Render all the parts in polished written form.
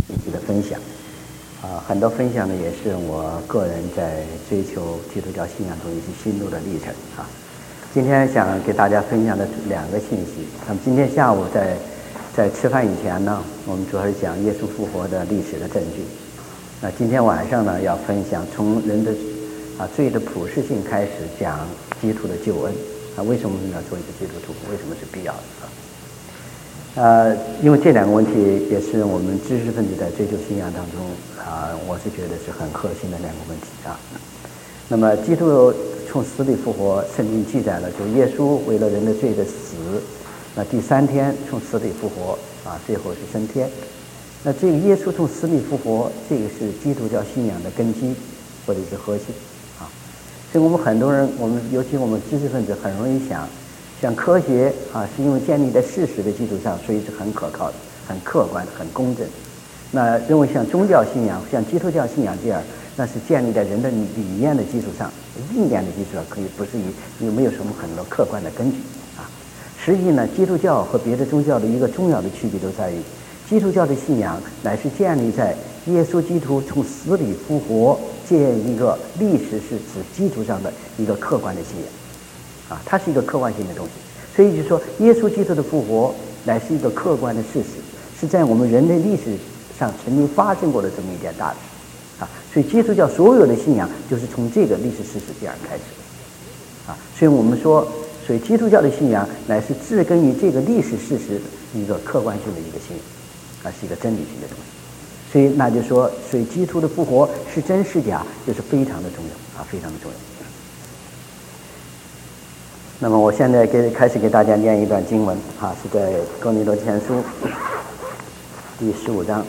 一起的分享。很多分享呢也是我个人在追求基督教信仰中一些心路的历程啊。今天想给大家分享的两个信息。那么今天下午在吃饭以前呢，我们主要是讲耶稣复活的历史的证据。那今天晚上呢，要分享从人的罪的普世性开始讲基督的救恩为什么我们要做一个基督徒？为什么是必要的因为这两个问题也是我们知识分子在追求信仰当中我是觉得是很核心的两个问题那么基督从死里复活，圣经记载了，就耶稣为了人的罪的死，那第三天从死里复活最后是升天。那这个耶稣从死里复活，这个是基督教信仰的根基或者是核心所以我们很多人，尤其我们知识分子很容易像科学是因为建立在事实的基础上，所以是很可靠的、很客观的、很公正。那认为像宗教信仰、像基督教信仰这样，那是建立在人的理念的基础上、意念的基础上，可以不是没有什么很多客观的根据实际呢，基督教和别的宗教的一个重要的区别都在于，基督教的信仰乃是建立在耶稣基督从死里复活这样一个历史是指基础上的一个客观的信仰它是一个客观性的东西。所以就说耶稣基督的复活乃是一个客观的事实，是在我们人类历史上曾经发生过的这么一件大事所以基督教所有的信仰就是从这个历史事实这样开始的所以我们说，所以基督教的信仰乃是植根于这个历史事实一个客观性的一个信仰是一个真理性的东西。所以那就说，所以基督的复活是真是假，就是非常的重要非常的重要。那么我现在开始给大家念一段经文是在哥林多前书第15章。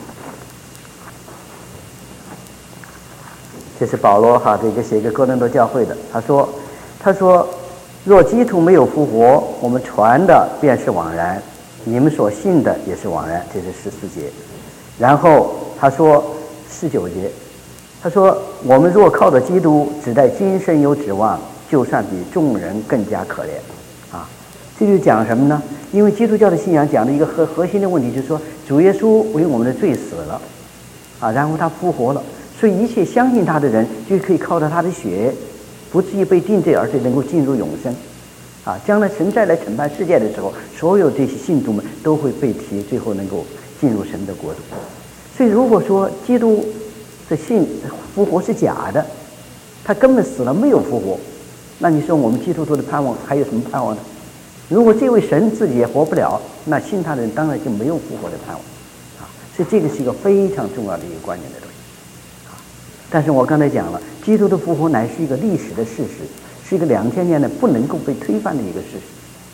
这是保罗这个写给哥林多教会的。他说若基督没有复活，我们传的便是枉然，你们所信的也是枉然。这是14节。然后他说19节，他说我们若靠着基督只在今生有指望，就算比众人更加可怜这就讲什么呢？因为基督教的信仰讲的一个核心的问题，就是说主耶稣为我们的罪死了然后他复活了，所以一切相信他的人就可以靠着他的血，不至于被定罪，而且能够进入永生将来神再来审判世界的时候，所有这些信徒们都会被提，最后能够进入神的国度。所以如果说基督的复活是假的，他根本死了没有复活，那你说我们基督徒的盼望还有什么盼望呢？如果这位神自己也活不了，那信他的人当然就没有复活的盼望所以这个是一个非常重要的一个观念的东西但是我刚才讲了，基督的复活乃是一个历史的事实，是一个2000年的不能够被推翻的一个事实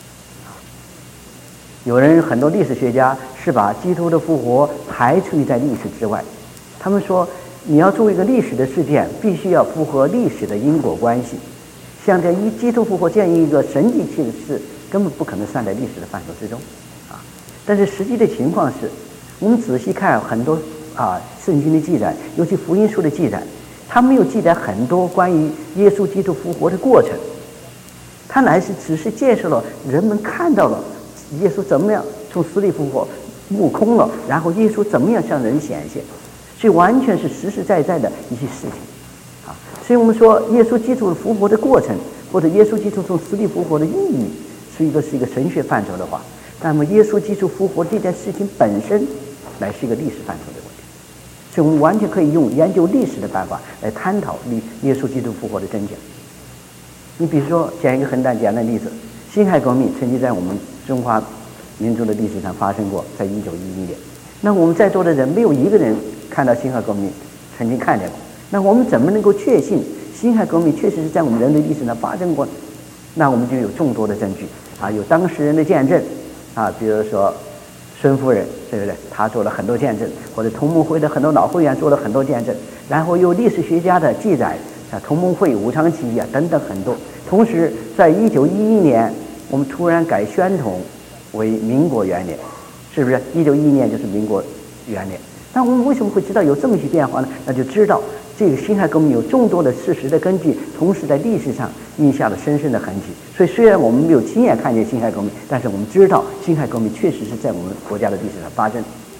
有人很多历史学家是把基督的复活排除在历史之外，他们说你要做一个历史的事件，必须要符合历史的因果关系。像这基督复活这样一个神迹性的事，根本不可能算在历史的范畴之中但是实际的情况是，我们仔细看很多圣经的记载，尤其福音书的记载，他没有记载很多关于耶稣基督复活的过程，他乃是只是介绍了人们看到了耶稣怎么样从死里复活，墓空了，然后耶稣怎么样向人显现，所以完全是实实在在的一些事情所以我们说耶稣基督复活的过程，或者耶稣基督从死里复活的意义，是一个神学范畴的话，那么耶稣基督复活这件事情本身乃是一个历史范畴的问题。所以我们完全可以用研究历史的办法来探讨耶稣基督复活的真假。你比如说讲一个很简单的例子，辛亥革命曾经在我们中华民族的历史上发生过，在1911年。那我们在座的人没有一个人看到辛亥革命曾经看见过，那我们怎么能够确信辛亥革命确实是在我们人类历史上发生过呢？那我们就有众多的证据有当事人的见证比如说孙夫人，对不对？他做了很多见证，或者同盟会的很多老会员做了很多见证，然后有历史学家的记载同盟会、武昌起义等等很多。同时在1911年我们突然改宣统为民国元年，是不是1911年就是民国元年？那我们为什么会知道有这么些变化呢？那就知道这个辛亥革命有众多的事实的根据，同时在历史上印下了深深的痕迹。所以虽然我们没有亲眼看见辛亥革命，但是我们知道辛亥革命确实是在我们国家的历史上发生。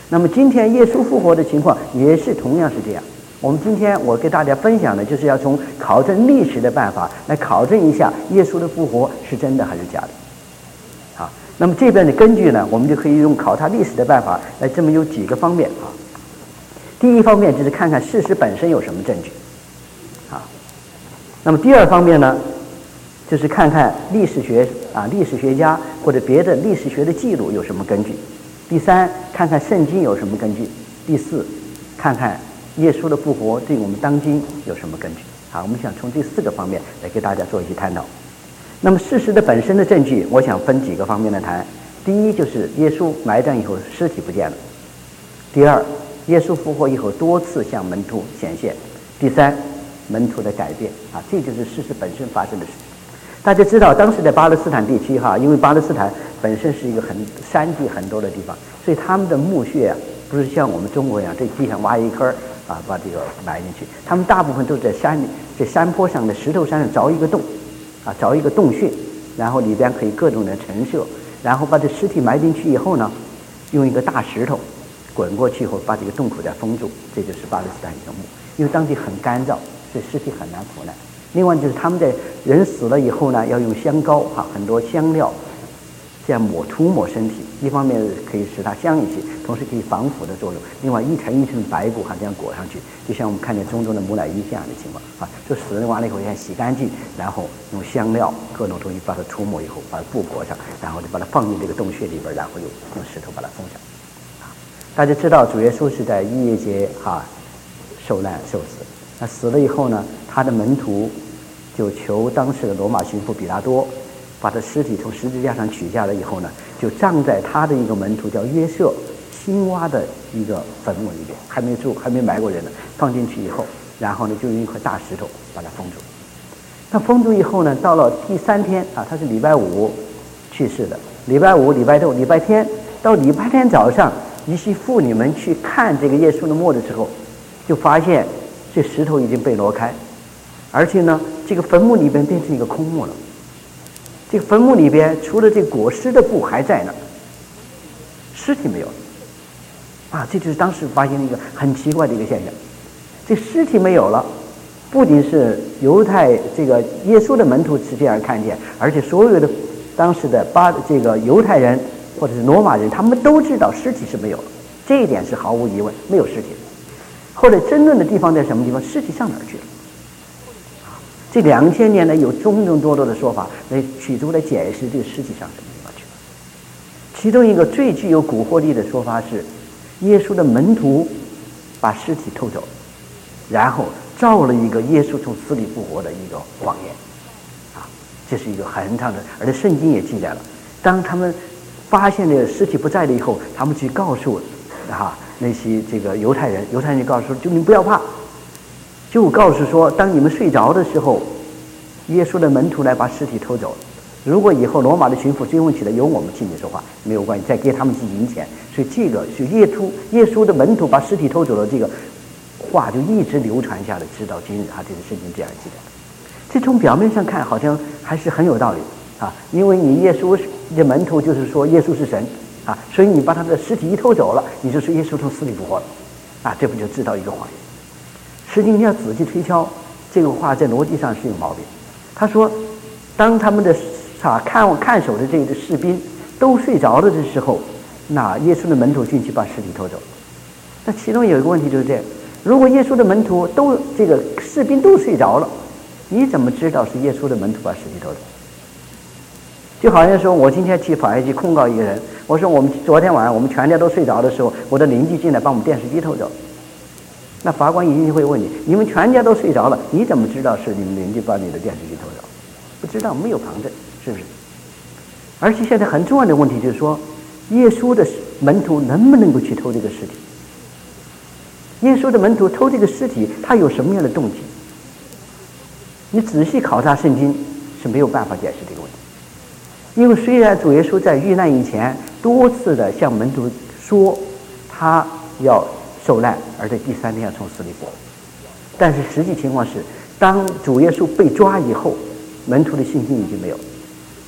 那么今天耶稣复活的情况也是同样是这样。我们今天我给大家分享的就是要从考证历史的办法来考证一下耶稣的复活是真的还是假的。好，那么这边的根据呢，我们就可以用考察历史的办法来这么有几个方面啊。第一方面就是看看事实本身有什么证据啊。那么第二方面呢，就是看看历史学家或者别的历史学的记录有什么根据。第三，看看圣经有什么根据。第四，看看耶稣的复活对我们当今有什么根据。好，我们想从这4个方面来给大家做一些探讨。那么事实的本身的证据，我想分几个方面来谈。第一，就是耶稣埋葬以后尸体不见了。第二，耶稣复活以后多次向门徒显现。第三，门徒的改变啊，这就是事实本身发生的事情。大家知道，当时在巴勒斯坦地区因为巴勒斯坦本身是一个山地很多的地方，所以他们的墓穴不是像我们中国一样在地上挖一坑把这个埋进去，他们大部分都在山坡上的石头山上凿一个洞凿一个洞穴，然后里边可以各种的陈设，然后把这尸体埋进去以后呢，用一个大石头滚过去以后把这个洞口再封住，这就是巴勒斯坦一个墓。因为当地很干燥，所以尸体很难腐烂。另外就是他们在人死了以后呢，要用香膏很多香料这样涂抹身体，一方面可以使它香一些，同时可以防腐的作用。另外一层一层白布这样裹上去，就像我们看见中东的木乃伊这样的情况就死人完了以后先洗干净，然后用香料各种东西把它涂抹以后，把布裹上，然后就把它放进这个洞穴里边，然后又用石头把它封上。大家知道主耶稣是在逾越节受难受死，那死了以后呢，他的门徒就求当时的罗马巡抚比拉多把他尸体从十字架上取下来以后呢，就葬在他的一个门徒叫约瑟新挖的一个坟墓里边，还没埋过人呢，放进去以后，然后呢就用一块大石头把它封住。那封住以后呢，到了第3天他是礼拜5去世的，礼拜5、礼拜6、礼拜天，到礼拜天早上，一些妇女们去看这个耶稣的墓的时候，就发现这石头已经被挪开，而且呢，这个坟墓里边变成一个空墓了。这个坟墓里边除了这裹尸的布还在呢，尸体没有了这就是当时发现了一个很奇怪的一个现象。这尸体没有了，不仅是这个耶稣的门徒是这样看见，而且所有的当时的这个犹太人或者是罗马人，他们都知道尸体是没有了，这一点是毫无疑问，没有尸体。后来争论的地方在什么地方？尸体上哪儿去了？这2000年来有种种多多的说法来企图来解释这个尸体上什么地方去了。其中一个最具有蛊惑力的说法是，耶稣的门徒把尸体偷走，然后造了一个耶稣从死里复活的一个谎言这是一个很长的，而且圣经也记载了，当他们发现这个尸体不在了以后，他们去告诉那些这个犹太人就告诉说，就你不要怕，就告诉说，当你们睡着的时候，耶稣的门徒来把尸体偷走了。如果以后罗马的巡抚追问起来，由我们替你说话没有关系，再给他们寄银钱。所以这个是耶稣的门徒把尸体偷走了，这个话就一直流传下来，直到今日这是圣经这样记载。这从表面上看好像还是很有道理因为你耶稣的门徒就是说耶稣是神所以你把他的尸体一偷走了，你就说耶稣从死里复活了这不就制造一个谎言？实际你要仔细推敲，这个话在逻辑上是有毛病。他说，当他们的看守的这个士兵都睡着了的时候，那耶稣的门徒进去把尸体偷走。那其中有一个问题就是这样，如果耶稣的门徒这个士兵都睡着了，你怎么知道是耶稣的门徒把尸体偷走？就好像说我今天去法院去控告一个人，我说我们昨天晚上我们全家都睡着的时候，我的邻居进来把我们电视机偷走。那法官一定会问你，你们全家都睡着了，你怎么知道是你们邻居把你的电视机偷走？不知道，没有旁证，是不是？而且现在很重要的问题就是说，耶稣的门徒能不能够去偷这个尸体？耶稣的门徒偷这个尸体，他有什么样的动机？你仔细考察圣经是没有办法解释这个问题。因为虽然主耶稣在遇难以前多次的向门徒说他要受难，而在第3天要从死里复活，但是实际情况是，当主耶稣被抓以后，门徒的信心已经没有，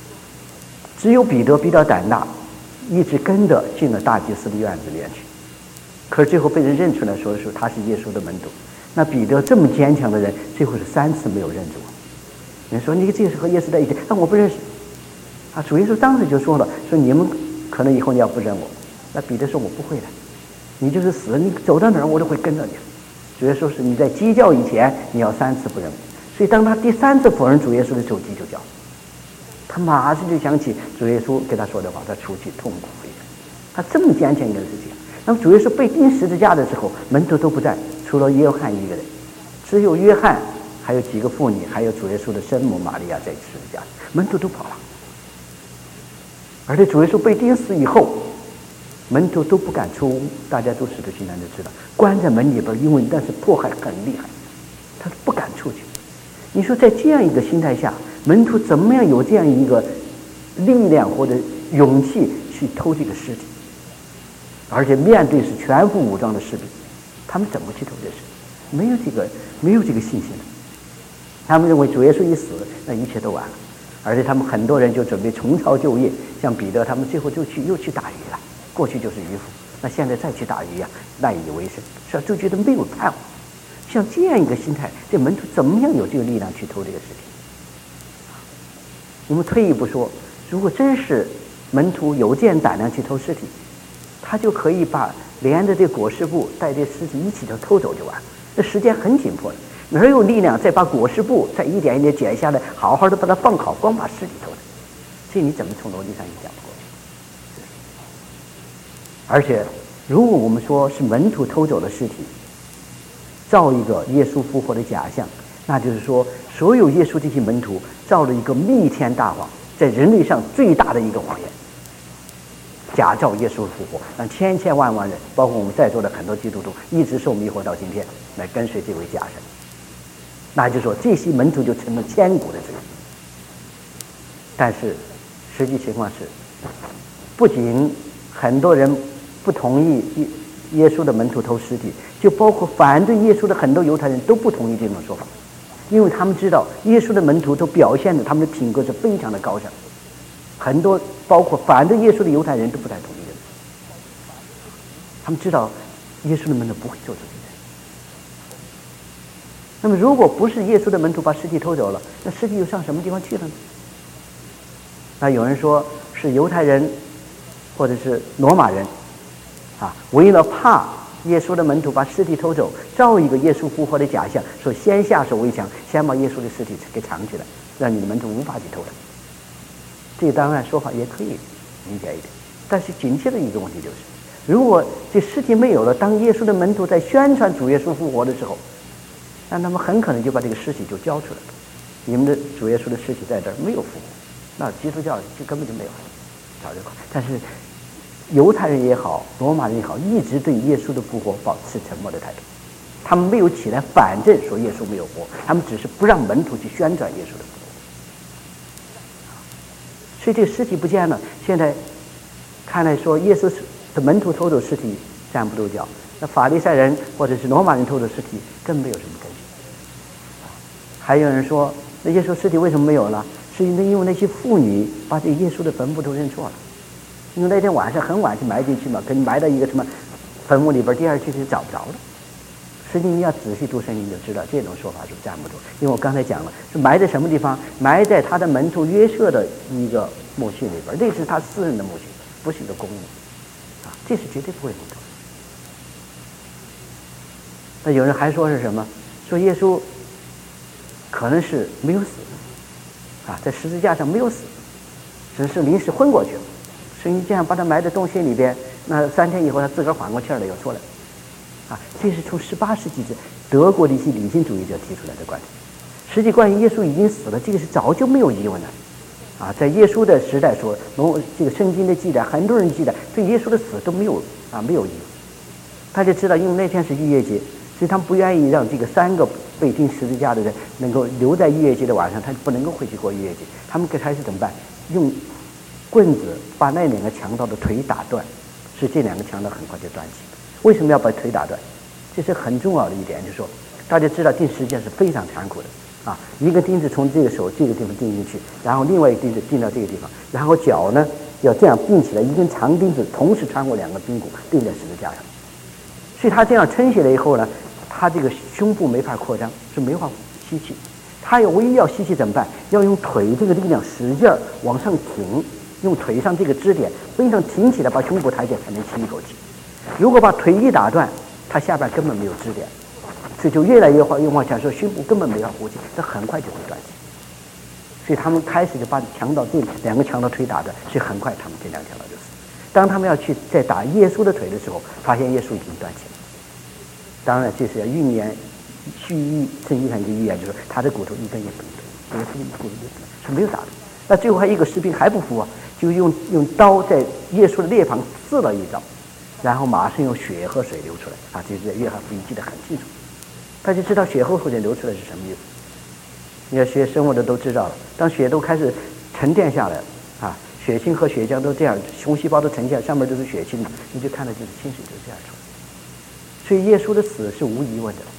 只有彼得比较胆大，一直跟着进了大祭司的院子里面去。 可是最后被人认出来说他是耶稣的门徒。那彼得这么坚强的人，最后是3次没有认主。人说你这个是和耶稣在一起，我不认识。主耶稣当时就说了，说你们可能以后你要不认我。那彼得说我不会的，你就是死，你走到哪儿我都会跟着你。主耶稣是你在鸡叫以前你要3次不认我。所以当他第3次否认主耶稣的时候，鸡就叫。他马上就想起主耶稣给他说的话，他出去痛苦非常。他这么坚强一件事情。那么主耶稣被钉十字架的时候，门徒都不在，除了约翰一个人，只有约翰，还有几个妇女，还有主耶稣的生母玛利亚在十字架，门徒都跑了。而且主耶稣被钉死以后，门徒都不敢出屋，大家都使徒行传就知道，关在门里边，因为那是迫害很厉害，他不敢出去。你说在这样一个心态下，门徒怎么样有这样一个力量或者勇气去偷这个尸体？而且面对是全副武装的士兵，他们怎么去偷这事？没有这个信心的。他们认为主耶稣一死，那一切都完了。而且他们很多人就准备重操旧业，像彼得他们最后又去打鱼了。过去就是渔夫，那现在再去打鱼赖以为生，就觉得没有盼望。像这样一个心态，这门徒怎么样有这个力量去偷这个尸体？我们退一步说，如果真是门徒有这样胆量去偷尸体，他就可以把连着这裹尸布带这尸体一起就偷走就完了。这时间很紧迫的，哪有力量再把裹尸布再一点一点剪下来，好好的把它放好，光把尸体偷走？这你怎么从逻辑上也讲不过去？而且，如果我们说是门徒偷走了尸体，造一个耶稣复活的假象，那就是说，所有耶稣这些门徒造了一个弥天大谎，在人类上最大的一个谎言。假造耶稣复活，让千千万万人，包括我们在座的很多基督徒，一直受迷惑到今天，来跟随这位假神。那就是说，这些门徒就成了千古的罪。但是，实际情况是，不仅很多人不同意耶稣的门徒偷尸体，就包括反对耶稣的很多犹太人都不同意这种说法，因为他们知道耶稣的门徒都表现的他们的品格是非常的高尚。很多包括反对耶稣的犹太人都不太同意的，他们知道耶稣的门徒不会做这些事。那么如果不是耶稣的门徒把尸体偷走了，那尸体又上什么地方去了呢？那有人说是犹太人或者是罗马人为了怕耶稣的门徒把尸体偷走，造一个耶稣复活的假象，说先下手为强，先把耶稣的尸体给藏起来，让你的门徒无法去偷了。这个当然说法也可以理解一点，但是紧接着一个问题就是，如果这尸体没有了，当耶稣的门徒在宣传主耶稣复活的时候，那他们很可能就把这个尸体就交出来了。你们的主耶稣的尸体在这儿没有复活，那基督教就根本就没有了，早就。但是犹太人也好，罗马人也好，一直对耶稣的复活保持沉默的态度，他们没有起来反证说耶稣没有活，他们只是不让门徒去宣传耶稣的复活。所以这个尸体不见了，现在看来说耶稣的门徒偷走尸体站不住脚，那法利赛人或者是罗马人偷走尸体更没有什么根据。还有人说，那耶稣尸体为什么没有了？是因为那些妇女把这耶稣的坟墓都认错了，因为那天晚上很晚去埋进去嘛，跟埋到一个什么坟墓里边，第二天就找不着了。实际你要仔细读圣经就知道，这种说法是站不住。因为我刚才讲了，是埋在什么地方？埋在他的门徒约瑟的一个墓穴里边，那是他私人的墓穴，不是一个公墓这是绝对不会弄的。那有人还说是什么？说耶稣可能是没有死在十字架上没有死，只是临时昏过去了。所以你这样把他埋在洞穴里边，那3天以后他自个儿缓过气儿了，又出来。这是从18世纪的德国的一些理性主义者提出来的观点。实际关于耶稣已经死了，这个是早就没有疑问了。在耶稣的时代说，这个圣经的记载，很多人记载对耶稣的死都没有疑问。大家知道，因为那天是逾越节，所以他们不愿意让这个3个被钉十字架的人能够留在逾越节的晚上，他不能够回去过逾越节。他们开始怎么办？用棍子把那2个强盗的腿打断，所以这2个强盗很快就断气。为什么要把腿打断？这是很重要的一点，就是说，大家知道钉十字架是非常残酷的一个钉子从这个手这个地方钉进去，然后另外一个钉子钉到这个地方，然后脚呢要这样并起来，一根长钉子同时穿过2个髌骨钉在十字架上。 所以他这样撑起来以后呢，他这个胸部没法扩张，是没法吸气。他唯一要吸气怎么办？要用腿这个力量使劲儿往上挺，用腿上这个支点非常挺起来，把胸部抬起来才能吸一口气。如果把腿一打断，他下边根本没有支点，所以就越来越往下说，胸部根本没法呼吸，这很快就会断气。所以他们开始就把强盗这两个强盗腿打断，所以很快他们这两个强盗就死。当他们要去再打耶稣的腿的时候，发现耶稣已经断气了。当然这是要预言蓄意，圣经上一个预言就是他的骨头一根也不能断，耶稣的骨头是没有打的。那最后还有一个士兵还不服啊，就用刀在耶稣的肋旁刺了一刀，然后马上用血和水流出来啊！这是约翰福音记得很清楚，他就知道血和水流出来是什么意思。你要学生物的都知道了，当血都开始沉淀下来啊，血清和血浆都这样，红细胞都沉下，上面都是血清的，你就看到就是清水就这样出来。所以耶稣的死是无疑问的。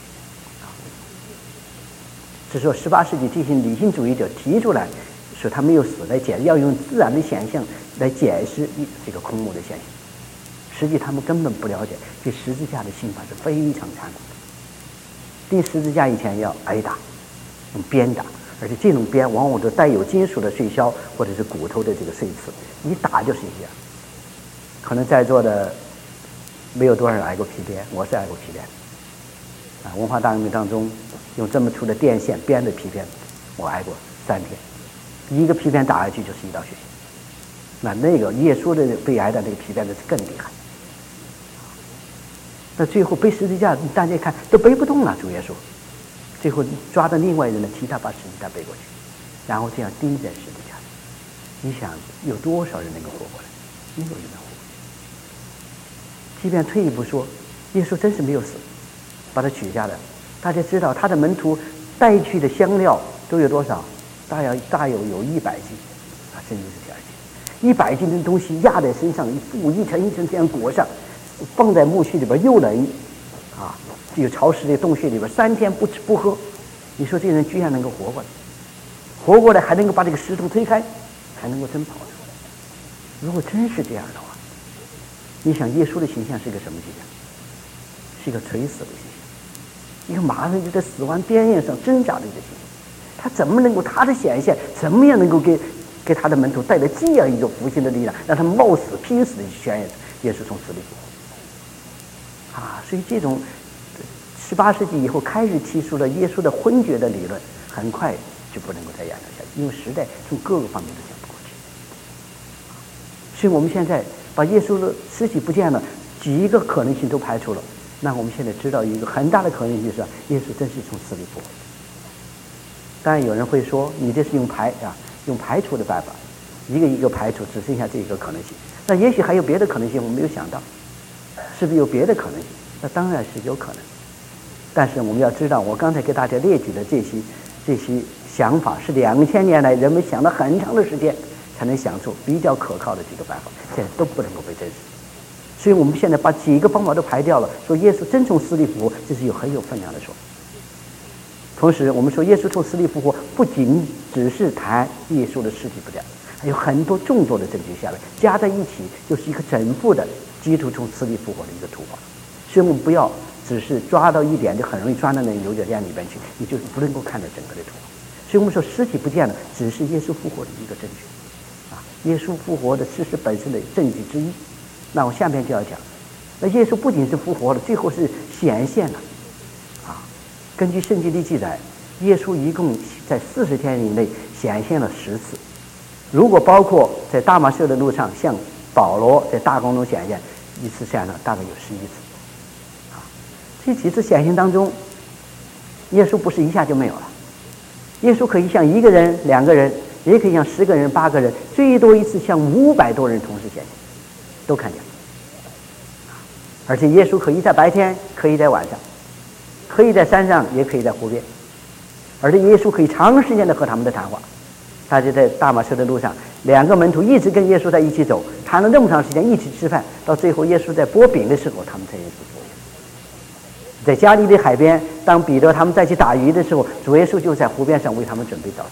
是说18世纪这些理性主义者提出来说他没有死，要用自然的现象来解释这个空墓的现象。实际他们根本不了解这十字架的刑罚是非常残酷的。钉十字架以前要挨打，用鞭打，而且这种鞭往往都带有金属的碎屑或者是骨头的这个碎刺，一打就是一下。可能在座的没有多少人挨过皮鞭，我是挨过皮鞭啊。文化大革命当中用这么粗的电线编的皮鞭，我挨过3天，一个皮鞭打下去就是一道血线。那个耶稣的被挨的那个皮鞭的是更厉害。那最后背十字架，大家看都背不动了，主耶稣最后抓到另外人呢，替他把十字架背过去，然后这样钉在十字架上。你想有多少人能够活过来？没有人能活过来。即便退一步说，耶稣真是没有死，把他取下来。大家知道他的门徒带去的香料都有多少？大有100斤啊，甚至是2斤。100斤的东西压在身上，一层一层这样裹上，放在墓穴里边又冷啊，这个潮湿的洞穴里边3天不吃不喝。你说这人居然能够活过来，活过来还能够把这个石头推开，还能够真跑出来。如果真是这样的话，你想耶稣的形象是个什么形象？是一个垂死的形象，一个马上就在死亡边缘上挣扎的一个形象。他怎么能够他的显现怎么样能够给他的门徒带来这样一个复兴的力量，让他们冒死拼死的去宣言耶稣从死里复活啊！所以这种18世纪以后开始提出了耶稣的昏厥的理论，很快就不能够再延续下去，因为时代从各个方面都讲不过去。所以我们现在把耶稣的尸体不见了，几个可能性都排除了。那我们现在知道一个很大的可能性是，耶稣真是从死里复活。当然有人会说，你这是用排除的办法，一个一个排除，只剩下这一个可能性。那也许还有别的可能性，我们没有想到，是不是有别的可能性？那当然是有可能。但是我们要知道，我刚才给大家列举的这些想法，是2000年来人们想了很长的时间才能想出比较可靠的几个办法，现在都不能够被证实。所以我们现在把几个方法都排掉了，说耶稣真从死里复活，这是很有分量的说。同时我们说耶稣从死里复活不仅只是谈耶稣的尸体不见，还有很多众多的证据下来加在一起，就是一个整副的基督从死里复活的一个图画。所以我们不要只是抓到一点就很容易抓到那个牛角尖里边去，你就是不能够看到整个的图画。所以我们说尸体不见了只是耶稣复活的一个证据啊，耶稣复活的事实本身的证据之一。那我下面就要讲，那耶稣不仅是复活了，最后是显现了啊。根据圣经的记载，耶稣一共在40天以内显现了10次，如果包括在大马色的路上向保罗在大光中显现一次，显现大概有11次啊。这几次显现当中，耶稣不是一下就没有了，耶稣可以像1个人、2个人，也可以像10个人、8个人，最多一次向500多人同时显现，都看见。而且耶稣可以在白天，可以在晚上，可以在山上，也可以在湖边，而且耶稣可以长时间的和他们的谈话。他就在大马色的路上，2个门徒一直跟耶稣在一起走，谈了那么长时间，一起吃饭，到最后耶稣在剥饼的时候，他们才认识主耶稣。在加利利海边，当彼得他们再去打鱼的时候，主耶稣就在湖边上为他们准备早餐。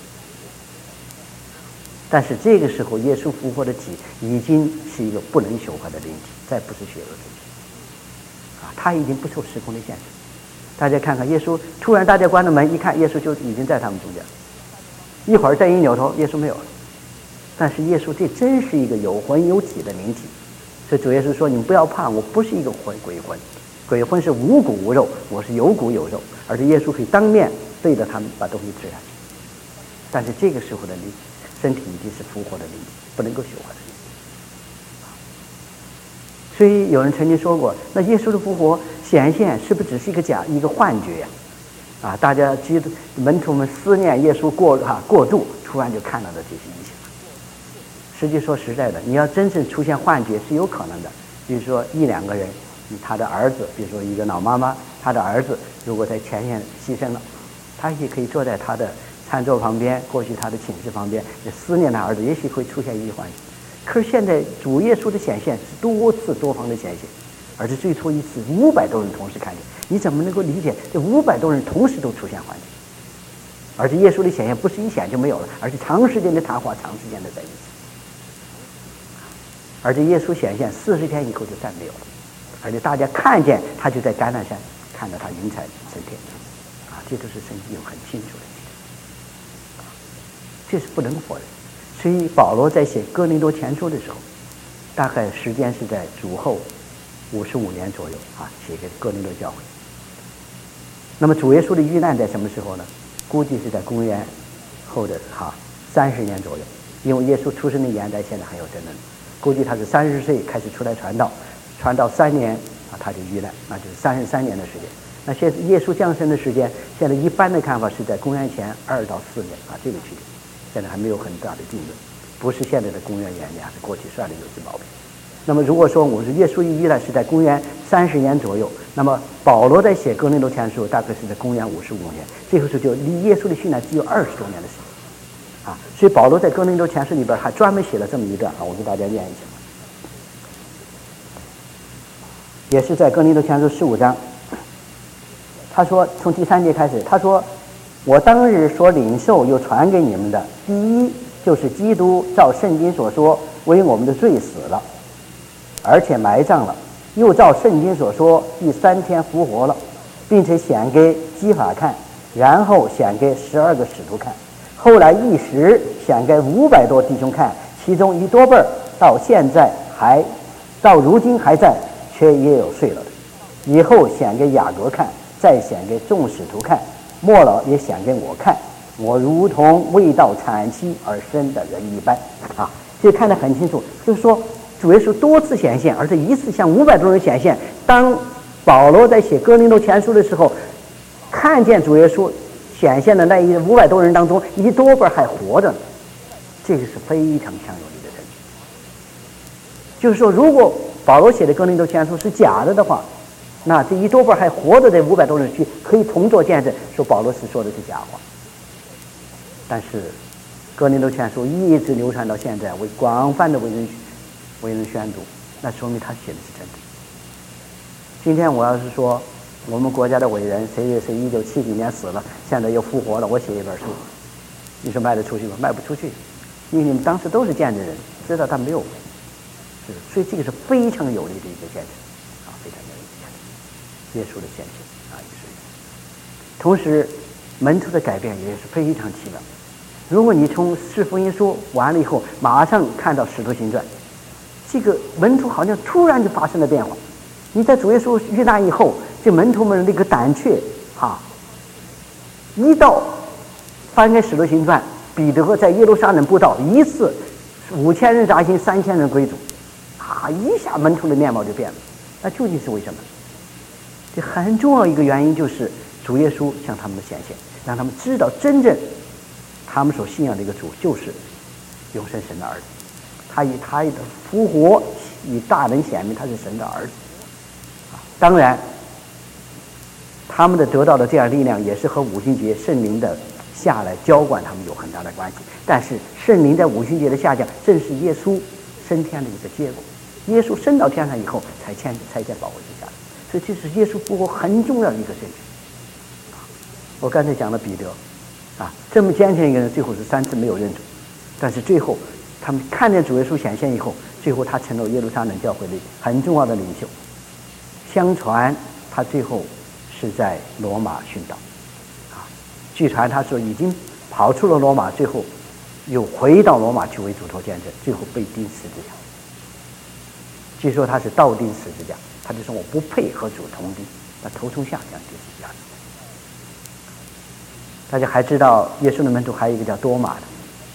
但是这个时候，耶稣复活的体已经是一个不能朽坏的灵体，再不是血肉之体他已经不受时空的限制。大家看看，耶稣突然大家关了门，一看耶稣就已经在他们中间，一会儿再一扭头，耶稣没有了。但是耶稣这真是一个有魂有体的灵体，所以主耶稣说：“你们不要怕，我不是一个鬼魂，鬼魂是无骨无肉，我是有骨有肉。”而且耶稣可以当面对着他们把东西吃下去。但是这个时候的灵身体已经是复活的灵体，不能够朽坏的灵体。所以有人曾经说过，那耶稣的复活显现是不是只是一个幻觉呀？大家记得门徒们思念耶稣过度，突然就看到了这些异象。实际说实在的，你要真正出现幻觉是有可能的。比如说一两个人，他的儿子，比如说一个老妈妈，他的儿子如果在前线牺牲了，他也可以坐在他的餐桌旁边，过去他的寝室旁边，思念他儿子，也许会出现一些幻觉。可是现在主耶稣的显现是多次多方的显现，而且最初一次500多人同时看见，你怎么能够理解这500多人同时都出现幻觉？而且耶稣的显现不是一显就没有了，而且长时间的谈话，长时间的在一起。而且耶稣显现40天以后就再没有了，而且大家看见他就在橄榄山看到他云彩升天，这都是圣经有很清楚的记载，这是不能否认。所以保罗在写哥林多前书的时候，大概时间是在主后55年左右写给哥林多教会。那么主耶稣的遇难在什么时候呢？估计是在公元后的30年左右，因为耶稣出生的年代现在还有争论。估计他是30岁开始出来传道，传道3年他就遇难，那就是33年的时间。那现在耶稣降生的时间，现在一般的看法是在公元前2到4年这个区间，现在还没有很大的定论，不是现在的公元元年，是过去算的有些毛病。那么如果说我是耶稣遇难是在公元30年左右，那么保罗在写哥林多前书大概是在公元55年，这个时候就离耶稣的殉难只有20多年的时间。所以保罗在哥林多前书里边还专门写了这么一段我给大家念一下，也是在哥林多前书15章。他说从第3节开始，他说：“我当日所领受又传给你们的，第一就是基督照圣经所说为我们的罪死了，而且埋葬了，又照圣经所说第3天复活了，并且显给基法看，然后显给12个使徒看，后来一时显给500多弟兄看，其中一多半到如今还在，却也有睡了的。以后显给雅各看，再显给众使徒看，末了也显给我看，我如同未到产期而生的人一般。”这看得很清楚，就是说主耶稣多次显现，而且一次向500多人显现。当保罗在写哥林多前书的时候，看见主耶稣显现的那500多人当中，一多半还活着呢，这个是非常强有力的证据。就是说，如果保罗写的哥林多前书是假的话，那这一多半还活着的500多人去可以同作见证，说保罗是说的是假话。但是哥林多前书一直流传到现在，为广泛的为人宣读，那说明他写的是真的。今天我要是说我们国家的伟人谁1970年死了，现在又复活了，我写一本书，你说卖得出去吗？卖不出去，因为你们当时都是见证人，知道他没有悔，所以这个是非常有力的一个见证非常有力的见证，耶稣的显现也是。同时门徒的改变也是非常奇妙。如果你从四福音书完了以后马上看到使徒行传，这个门徒好像突然就发生了变化。你在主耶稣遇难以后，这门徒们那个胆怯一到翻开使徒行传，彼得在耶路撒冷布道，一次5000人扎心，3000人归主，一下门徒的面貌就变了。那究竟是为什么？这很重要一个原因就是主耶稣向他们的显现，让他们知道真正他们所信仰的一个主就是永生神的儿子，他以他的复活以大能显明他是神的儿子。当然他们的得到的这样力量也是和五旬节圣灵的下来浇灌他们有很大的关系。但是圣灵在五旬节的下降正是耶稣升天的一个结果，耶稣升到天上以后才见保惠之下来，所以这是耶稣复活很重要的一个证据。我刚才讲了彼得这么坚强一个人，最后是3次没有认主，但是最后他们看见主耶稣显现以后，最后他成了耶路撒冷教会的很重要的领袖， 相传他最后是在罗马殉道，据传他说已经跑出了罗马，最后又回到罗马去为主做见证，最后被钉十字架。据说他是倒钉十字架，他就说我不配和主同钉，把头冲下这样钉十字架。大家还知道耶稣的门徒还有一个叫多马的，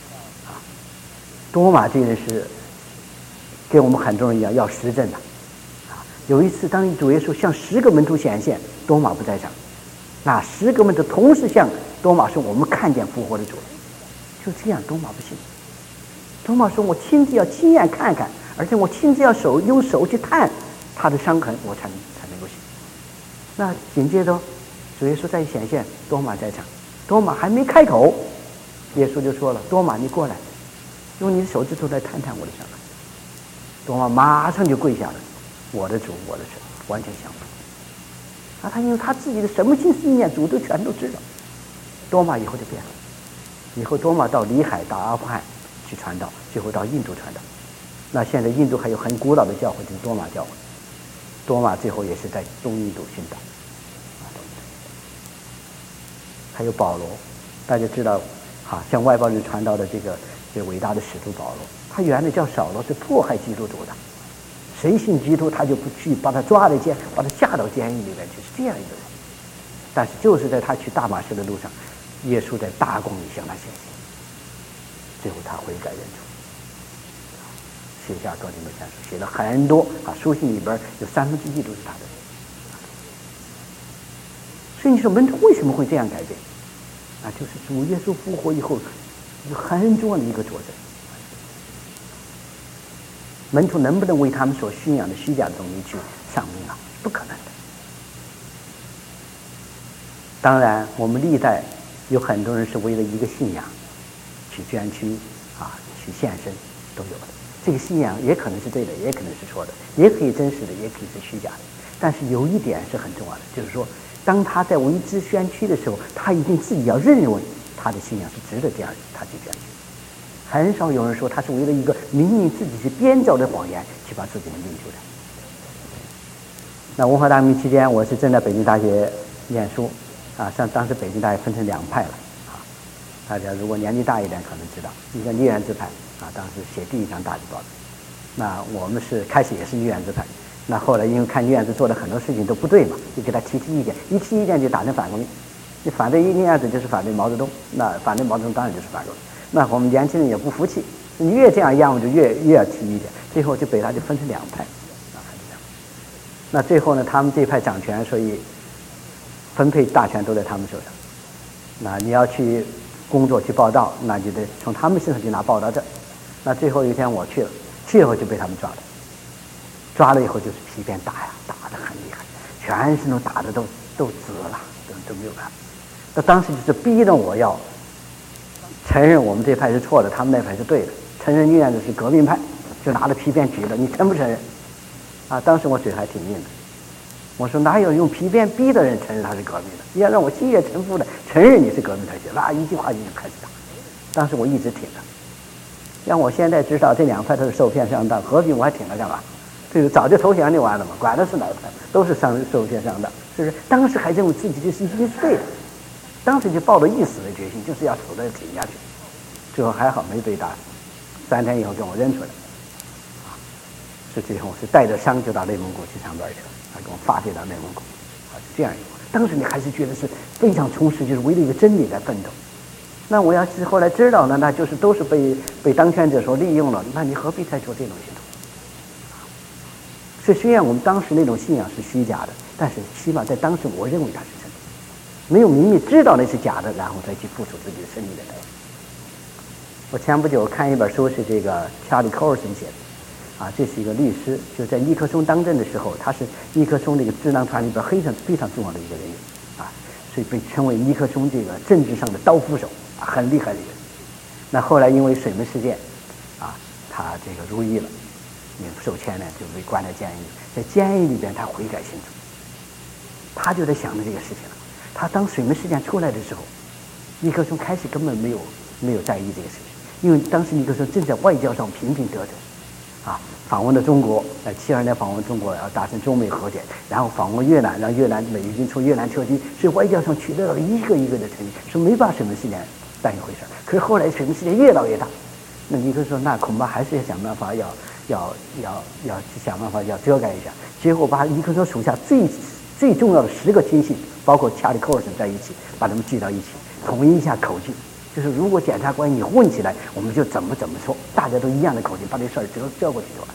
多马这个人是跟我们很多人一样要实证的。有一次当主耶稣向10个门徒显现，多马不在场，那10个门徒同时向多马说我们看见复活的主了。就这样，多马不信。多马说我亲自要亲眼看看，而且我亲自要用手去探他的伤痕，我才能够信。那紧接着主耶稣再显现，多马在场，多马还没开口，耶稣就说了，多马你过来，用你的手指头来探探我的伤痕。多马马上就跪下了，我的主，我的神，完全相反。他因为他自己的什么心思意念，主都全都知道。多马以后就变了，以后多马到里海，到阿富汗去传道，最后到印度传道。那现在印度还有很古老的教会，就是多马教会。多马最后也是在东印度殉道。还有保罗，大家知道，向外邦人传道的这个伟大的使徒保罗，他原来叫扫罗，是迫害基督徒的。谁信基督，他就不去把他抓来把他下到监狱里面去，是这样一个人。但是就是在他去大马士的路上，耶稣在大光里向他显现，最后他悔改认主，写下《哥林多前书》，写了很多书信里边有1/3都是他的。所以你说门徒为什么会这样改变？就是主耶稣复活以后有很重要的一个佐证。门徒能不能为他们所信仰的虚假的东西去丧命啊？不可能的。当然我们历代有很多人是为了一个信仰去捐躯去献身都有的。这个信仰也可能是对的，也可能是错的，也可以真实的，也可以是虚假的。但是有一点是很重要的，就是说当他在为之捐躯的时候，他一定自己要认为他的信仰是值得这样他去捐躯。很少有人说他是为了一个明明自己是编造的谎言去把自己的命救的。那文化大革命期间，我是正在北京大学念书当时北京大学分成2派了大家如果年纪大一点可能知道，一个逆原子派当时写第一张大字报的。那我们是开始也是逆原子派，那后来因为看逆原子做的很多事情都不对嘛，就给他提意见，一提意见就打成反革命。你反对逆原子就是反对毛泽东，那反对毛泽东当然就是反革命。那我们年轻人也不服气，你越这样要么就越要提意见，最后就北大就分成2派那最后呢，他们这派掌权，所以分配大权都在他们手上。那你要去工作去报道，那就得从他们身上去拿报道证。那最后一天我去了，去了后就被他们抓了，抓了以后就是皮鞭打得很厉害，全身都打得都紫了，都没有办法。那当时就是逼着我要承认我们这派是错的，他们那派是对的，承认逆原子是革命派，就拿着皮鞭举了，你承不承认？当时我嘴还挺硬的，我说哪有用皮鞭逼的人承认他是革命的？你要让我心悦诚服的承认你是革命才行。那一句话就开始打，当时我一直挺着。让我现在知道这2派都是受骗上当，何必我还挺着干嘛？这个早就投降就完了嘛，管他是哪一派，都是受骗上当，是不是？当时还认为自己这事情是对的，当时就抱着一死的决心，就是要守着挺下去。最后还好没被打死，3天以后跟我认出来。是最后是带着伤就到内蒙古去上班去了，给我发配到内蒙古，是这样一个。当时你还是觉得是非常充实，就是为了一个真理在奋斗。那我要是后来知道呢，那就是都是被当权者所利用了，那你何必再做这种行动？所以虽然我们当时那种信仰是虚假的，但是起码在当时我认为它是真的，没有明明知道那是假的，然后再去付出自己的生命的代价。我前不久看一本书，是这个查理·寇尔森写的。这是一个律师，就在尼克松当政的时候，他是尼克松这个智囊团里边非常重要的一个人员所以被称为尼克松这个政治上的刀斧手很厉害的一个人。那后来因为水门事件他这个入狱了，也不受牵连，就被关在监狱。在监狱里边，他悔改信主，他就在想着这个事情了。他当水门事件出来的时候，尼克松开始根本没有在意这个事情，因为当时尼克松正在外交上频频得逞。 访问了中国，72年访问中国，要达成中美和解，然后访问越南，让越南美军从越南撤军，是外交上取得了一个一个的成绩，是没把水门事件当一回事。可是后来水门事件越闹越大，那尼克松说，那恐怕还是要想办法要想办法要遮盖一下。结果把尼克松属下最重要的10个亲信，包括查理·寇尔森在一起，把他们聚到一起，统一一下口径。就是如果检察官你问起来，我们就怎么说，大家都一样的口径，把这事儿交过去就完。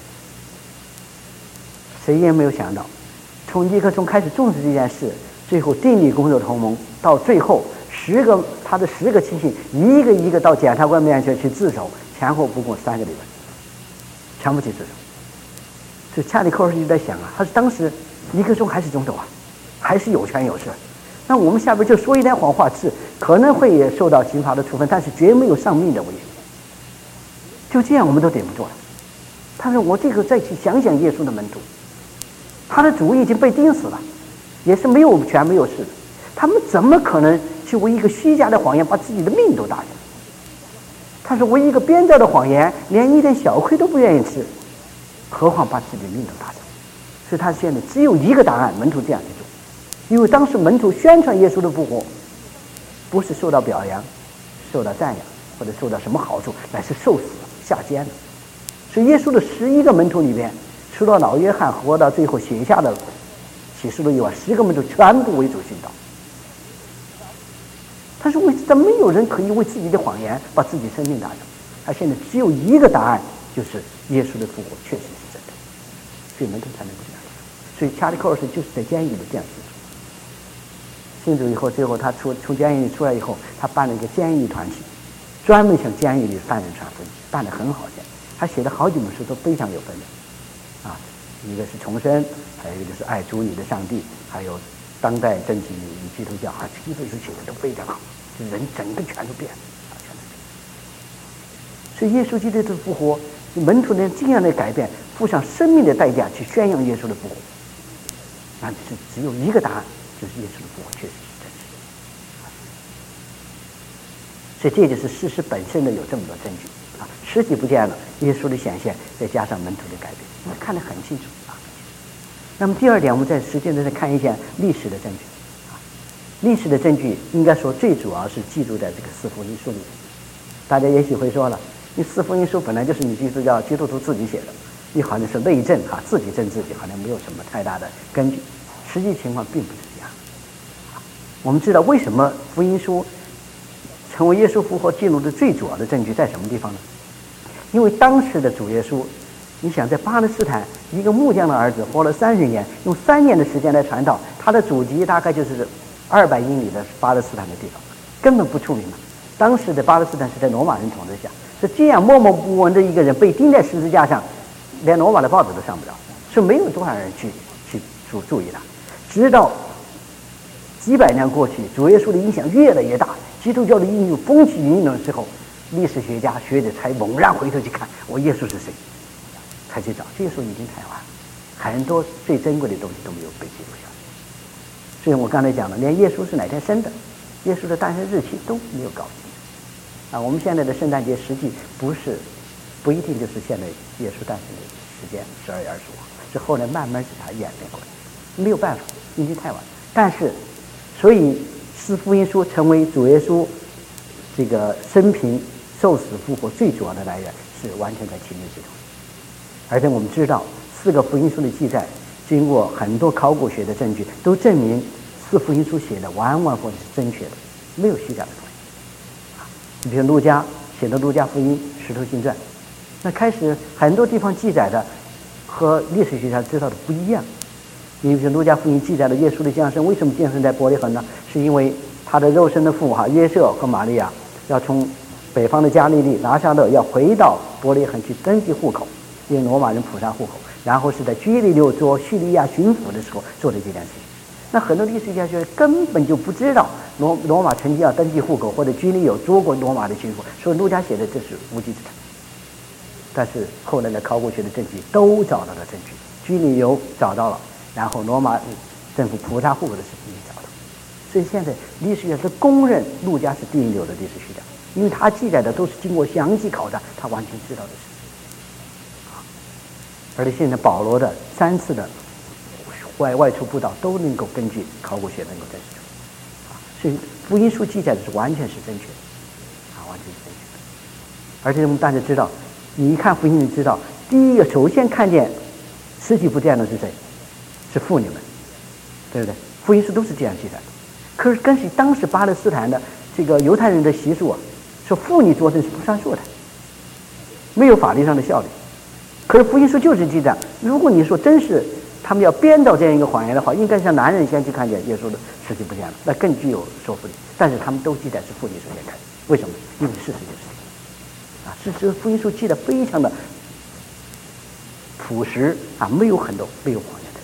谁也没有想到，从尼克松开始重视这件事，最后订立工作同盟，到最后他的10个亲信一个一个到检察官面前去自首，前后不过3个礼拜，全部去自首。所以查理·寇尔森就在想啊，他是当时尼克松还是总统啊，还是有权有势。那我们下边就说一点谎话，是可能会也受到刑罚的处分，但是绝没有丧命的危险。就这样，我们都顶不住了。他说：“我这个再去想想耶稣的门徒，他的主已经被钉死了，也是没有权没有势的，他们怎么可能去为一个虚假的谎言把自己的命都搭上？他说为一个编造的谎言，连一点小亏都不愿意吃，何况把自己的命都搭上？所以他现在只有一个答案，门徒这样去做。因为当时门徒宣传耶稣的复活，不是受到表扬、受到赞扬或者受到什么好处，乃是受死下监的。所以耶稣的11个门徒里边，除了老约翰活到最后写下的启示录以外，10个门徒全部为主殉道。他说怎么有人可以为自己的谎言把自己生命搭上？他现在只有一个答案，就是耶稣的复活确实是真的，所以门徒才能够这样。所以查理·寇尔森就是在监狱里这样信主以后，最后他从监狱里出来以后，他办了一个监狱团体，专门向监狱里犯人传福音，办得很好。他写了好几本书都非常有分量啊，一个是重生，还有一个就是爱主你的上帝，还有当代真理与基督教，这本书写的都非常好，就人整个全都变了啊，全都变。所以耶稣基督的复活，门徒呢这样的改变，付上生命的代价去宣扬耶稣的复活，那是只有一个答案，就是耶稣的复活确实是真实。所以这就是事实本身的有这么多证据啊，实体不见了，耶稣的显现，再加上门徒的改变，那看得很清楚啊。那么第二点，我们在实践中再看一下历史的证据啊。历史的证据应该说最主要是记录在这个四福音书里。大家也许会说了，你四福音书本来就是你基督徒自己写的，你好像是内证啊，自己证自己，好像没有什么太大的根据。实际情况并不是这样。我们知道为什么福音书成为耶稣复活记录的最主要的证据在什么地方呢？因为当时的主耶稣，你想在巴勒斯坦一个木匠的儿子活了30年，用3年的时间来传道，他的祖籍大概就是200英里的巴勒斯坦的地方，根本不出名了。当时的巴勒斯坦是在罗马人统治下，是这样默默无闻的一个人被钉在十字架上，连罗马的报纸都上不了，是没有多少人去注意他。直到几百年过去，主耶稣的影响越来越大，基督教的应用风起云涌的时候，历史学家学者才猛然回头去看，耶稣是谁，才去找。这个时候已经太晚了，很多最珍贵的东西都没有被记录下来。所以我刚才讲了，连耶稣是哪天生的，耶稣的诞生日期都没有告诉你啊。我们现在的圣诞节实际不一定就是现在耶稣诞生的时间12月25号，是后来慢慢使它演变过来，没有办法，已经太晚。但是所以四福音书成为主耶稣这个生平受死复活最主要的来源，是完全在启示系统。而且我们知道4个福音书的记载，经过很多考古学的证据，都证明四福音书写的完完全全是正确的，没有虚假的东西。你比如路加写的《路加福音》《使徒行传》，那开始很多地方记载的和历史学家知道的不一样。因为路加福音记载了耶稣的降生，为什么降生在伯利恒呢？是因为他的肉身的父约瑟和玛利亚要从北方的加利利拿撒勒要回到伯利恒去登记户口，因为罗马人普查户口，然后是在居里六做叙利亚巡抚的时候做的这件事情。那很多历史学家根本就不知道罗马曾经要登记户口，或者居里有做过罗马的巡抚，所以路加写的这是无稽之谈。但是后来的考古学的证据都找到了证据，居里有找到了，然后罗马政府普查户口的事情也找到，所以现在历史学家都公认路加是第一流的历史学家，因为他记载的都是经过详细考察，他完全知道的事情。 而且现在保罗的3次的外出布道都能够根据考古学能够证实出来，所以福音书记载的是完全是正确的，完全是正确的。而且我们大家知道，你一看福音你知道，第一个首先看见尸体不见的是谁？是妇女们，对不对？福音书都是这样记载的。可是根据当时巴勒斯坦的这个犹太人的习俗啊，说妇女作证是不算数的，没有法律上的效力。可是福音书就是记载，如果你说真是他们要编造这样一个谎言的话，应该是男人先去看见耶稣的尸体不见了，那更具有说服力。但是他们都记载是妇女首先看，为什么？因为事实就是这个福音书记得非常的朴实没有谎言的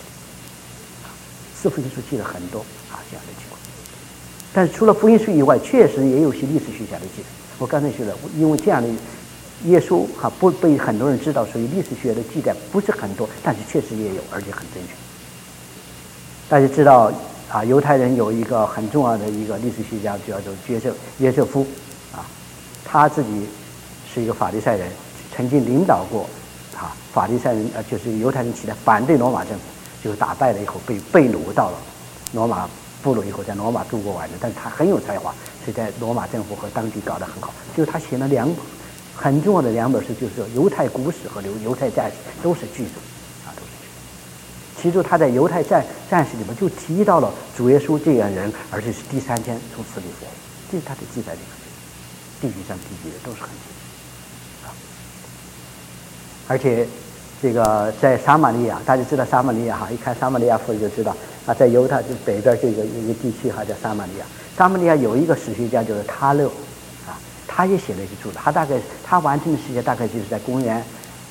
四福音书记了很多这样的情况。但是除了福音书以外，确实也有些历史学家的记载。我刚才说了，因为这样的耶稣不被很多人知道，所以历史学的记载不是很多，但是确实也有，而且很正确。大家知道犹太人有一个很重要的一个历史学家叫做约瑟夫他自己是一个法利赛人，曾经领导过法利赛人就是犹太人起来反对罗马政府，就是打败了以后被掳到了罗马部落以后，在罗马度过晚年。但是他很有才华，所以在罗马政府和当地搞得很好。就是他写了很重要的2本书，就是犹太古史和犹太战史，都是巨著都是巨著。其中他在犹太战史里面就提到了主耶稣这样人，而且是第3天从死里复活，这是他的记载里面，地区上地区的都是很清楚而且这个在撒玛利亚，大家知道撒玛利亚一看撒玛利亚妇人就知道在犹太就北边这个一个地区叫撒玛利亚。撒玛利亚有一个史学家就是他勒他也写了一个著作，他完成的时间大概就是在公元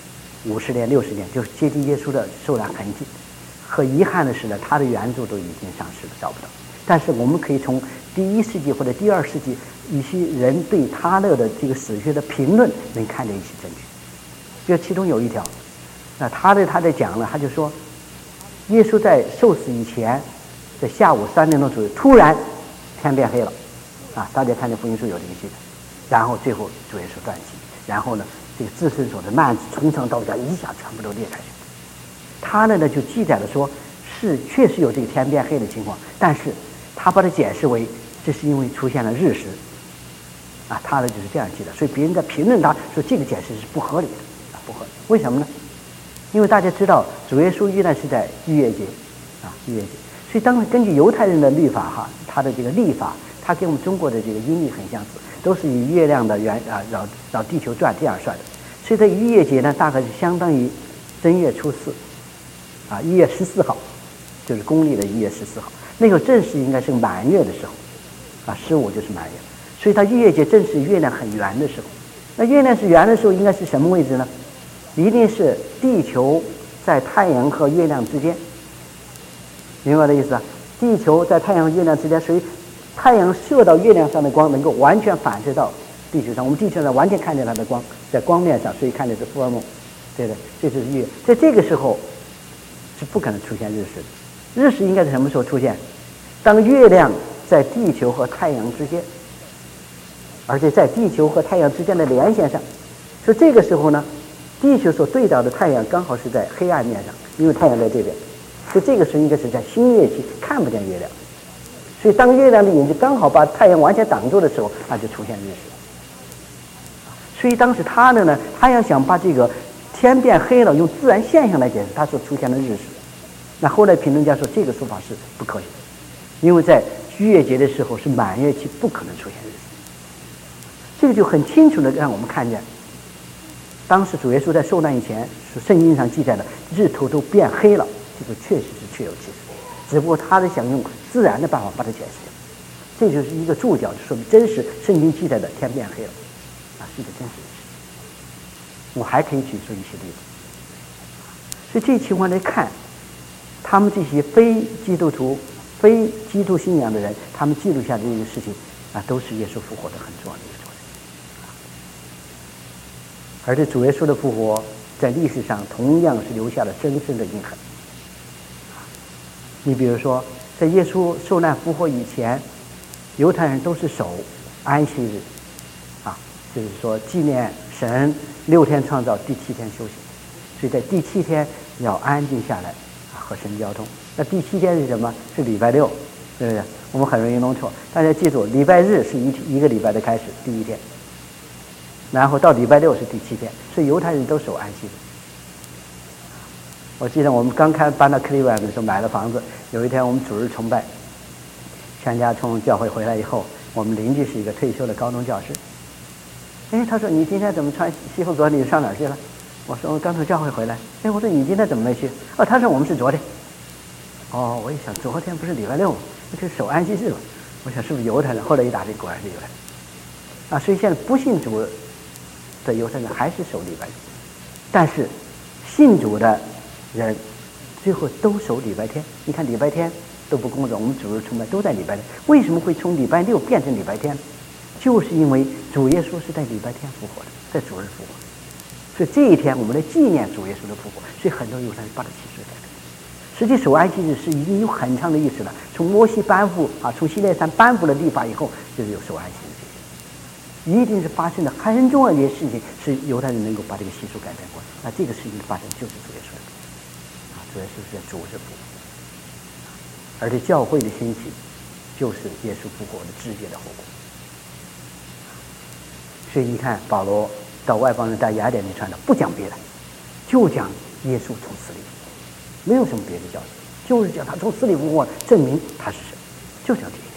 50年60年，就是接近耶稣的受难很近。可遗憾的是呢，他的原著都已经上市了，找不到。但是我们可以从第1世纪或者第2世纪一些人对他勒的这个史学的评论能看见一些证据。比如其中有一条，他在讲呢，他就说耶稣在受死以前，在下午3点钟左右，突然天变黑了大家看见福音书有这个记载。然后最后主耶稣断气，然后呢这个至圣所的幔子从上到下一下全部都裂开去。他呢就记载了说是确实有这个天变黑的情况，但是他把它解释为这是因为出现了日食他呢就是这样记的。所以别人在评论他说这个解释是不合理的不合理。为什么呢？因为大家知道主耶稣遇难是在逾越节逾越节，所以当时根据犹太人的律法他的这个历法，他跟我们中国的这个阴历很相似，都是以月亮的绕地球转这样算的。所以在逾越节呢，大概是相当于正月初41月14号，就是公历的1月14号。那个正是应该是满月的时候15就是满月，所以它逾越节正是月亮很圆的时候。那月亮是圆的时候，应该是什么位置呢？一定是地球在太阳和月亮之间，明白的意思地球在太阳和月亮之间，所以太阳射到月亮上的光能够完全反射到地球上，我们地球上完全看见它的光，在光面上，所以看见是福尔摩，对不对？这就是月。在这个时候是不可能出现日食的。日食应该是什么时候出现？当月亮在地球和太阳之间，而且在地球和太阳之间的连线上，所以这个时候呢，地球所对照的太阳刚好是在黑暗面上，因为太阳在这边，所以这个时候应该是在新月期看不见月亮。所以当月亮的影子刚好把太阳完全挡住的时候，那就出现日食。所以当时他呢，他要想把这个天变黑了用自然现象来解释，他所出现的日食。那后来评论家说这个说法是不科学，因为在逾越节的时候是满月期，不可能出现日食。这个就很清楚的让我们看见，当时主耶稣在受难以前，圣经上记载的日头都变黑了，这个确实是确有其事。只不过他是想用自然的办法把它解释掉，这就是一个注脚，就说明真实圣经记载的天变黑了是一个真实的事。我还可以举出一些例子。所以这情况来看，他们这些非基督徒、非基督信仰的人，他们记录下的这些事情都是耶稣复活的很重要的一个作用。而且主耶稣的复活在历史上同样是留下了深深的印痕。你比如说，在耶稣受难复活以前，犹太人都是守安息日就是说纪念神6天创造，第7天休息。 所以在第7天要安静下来和神交通。那第7天是什么？是礼拜6，对不对？我们很容易弄错。大家记住，礼拜日是一个礼拜的开始，第1天，然后到礼拜6是第7天，所以犹太人都守安息日。我记得我们刚搬到 Cleveland 的时候，买了房子，有一天我们主日崇拜，全家从教会回来以后，我们邻居是一个退休的高中教师。他说：“你今天怎么穿西服革履上哪儿去了？”我说：“我刚从教会回来。”我说：“你今天怎么没去？”他说：“我们是昨天。”我一想，昨天不是礼拜6吗？那就是守安息日嘛。我想是不是犹太人？后来一打听，果然是犹太人。所以现在不信主的犹太人还是守礼拜日，但是信主的人最后都守礼拜天。你看礼拜天都不工作，我们主日崇拜都在礼拜天。为什么会从礼拜6变成礼拜天？就是因为主耶稣是在礼拜天复活的，在主日复活。所以这一天我们来纪念主耶稣的复活，所以很多犹太人把它起誓改正。实际守安息日是已经有很长的意思了。从摩西颁布从西奈山颁布了律法以后，就是有守安息日这些，一定是发生了很重要的一些事情，是犹太人能够把这个习俗改正过来。那这个事情的发生就是主耶稣的主耶稣是在主日复活，而且教会的兴起就是耶稣复活的直接的后果。所以你看，保罗到外邦人在雅典地传道，不讲别的，就讲耶稣从死里复活，没有什么别的教义，就是讲他从死里复活，证明他是神，就讲这个。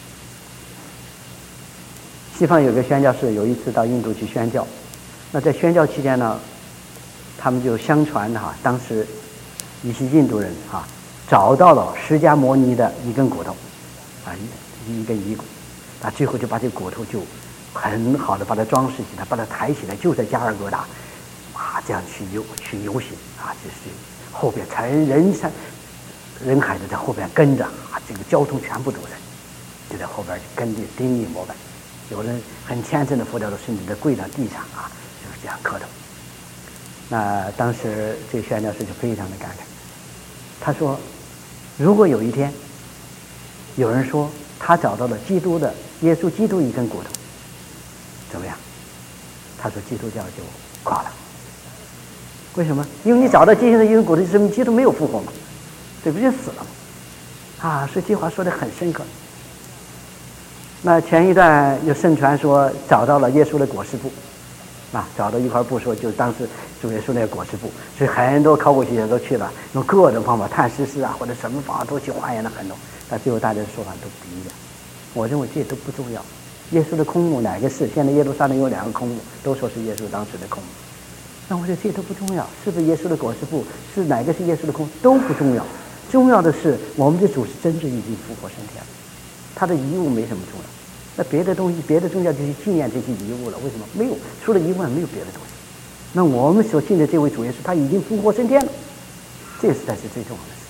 西方有个宣教士，有一次到印度去宣教，那在宣教期间呢，他们就相传当时一些印度人找到了释迦牟尼的一根骨头一根遗骨，最后就把这个骨头就很好的把它装饰起来，把它抬起来，就在加尔各答这样去游行就是后边人海的在后边跟着这个交通全部堵人，就在后边跟着顶礼膜拜，有人很虔诚的佛教徒甚至在跪到地上就是这样磕头。那当时这个宣教士就非常的感慨，他说：“如果有一天有人说他找到了耶稣基督一根骨头，怎么样？”他说：“基督教就垮了。为什么？因为你找到基督的一根骨头，证明基督没有复活嘛，这不就死了吗？”所以这话说得很深刻。那前一段有盛传说找到了耶稣的裹尸布，找到一块布，说就是当时主耶稣那个裹尸布，所以很多考古学家都去了，用各种方法碳十四或者什么方法都去还原了很多，但最后大家的说法都不一样。我认为这都不重要。耶稣的空墓哪个是？现在耶路撒冷有2个空墓，都说是耶稣当时的空墓。那我说这都不重要，是不是耶稣的裹尸布，是哪个是耶稣的空都不重要。重要的是我们的主是真正已经复活升天了，他的遗物没什么重要。那别的东西，别的宗教就去纪念这些遗物了，为什么？没有，除了遗物没有别的东西。那我们所信的这位主耶稣，他已经复活升天了，这才是最重要的事。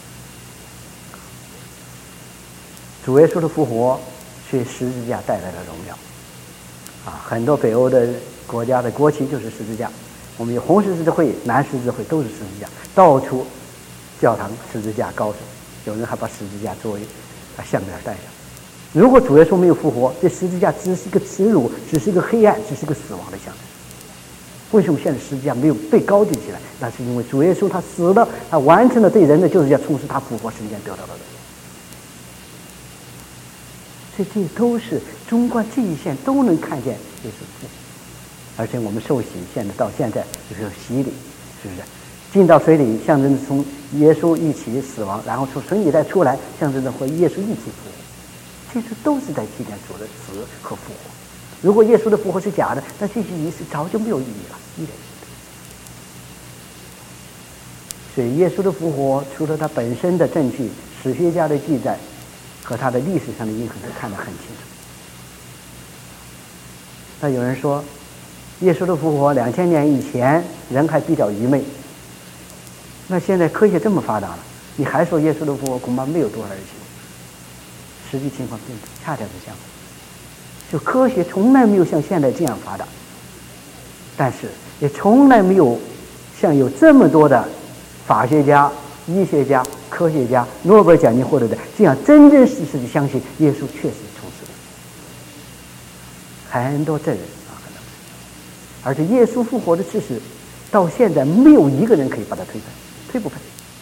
主耶稣的复活是十字架带来的荣耀很多北欧的国家的国旗就是十字架，我们有红十字会、蓝十字会，都是十字架，到处教堂十字架高手，有人还把十字架作为项链戴上。如果主耶稣没有复活，这十字架只是一个耻辱，只是一个黑暗，只是一个死亡的象征。为什么现在十字架没有被高举起来？那是因为主耶稣他死了，他完成了对人的救赎，要从事他复活时间得到的荣耀。所以这都是纵观这一线都能看见耶稣复活。而且我们受洗，现在到现在就是洗礼，是不是？进到水里象征着从耶稣一起死亡，然后从水里再出来，象征着和耶稣一起复活。这些都是在纪念主的死和复活。如果耶稣的复活是假的，那这些仪式早就没有意义了，一点意义。所以耶稣的复活，除了他本身的证据、史学家的记载和他的历史上的印痕，都看得很清楚。那有人说，耶稣的复活2000年以前人还比较愚昧，那现在科学这么发达了，你还说耶稣的复活，恐怕没有多少人信。实际情况并恰恰是相反，就科学从来没有像现在这样发达，但是也从来没有像有这么多的法学家、医学家、科学家、诺贝尔奖金获得者这样真真实实的相信耶稣确实从死了。很多证人很多，而且耶稣复活的事实到现在没有一个人可以把它推翻，推不翻。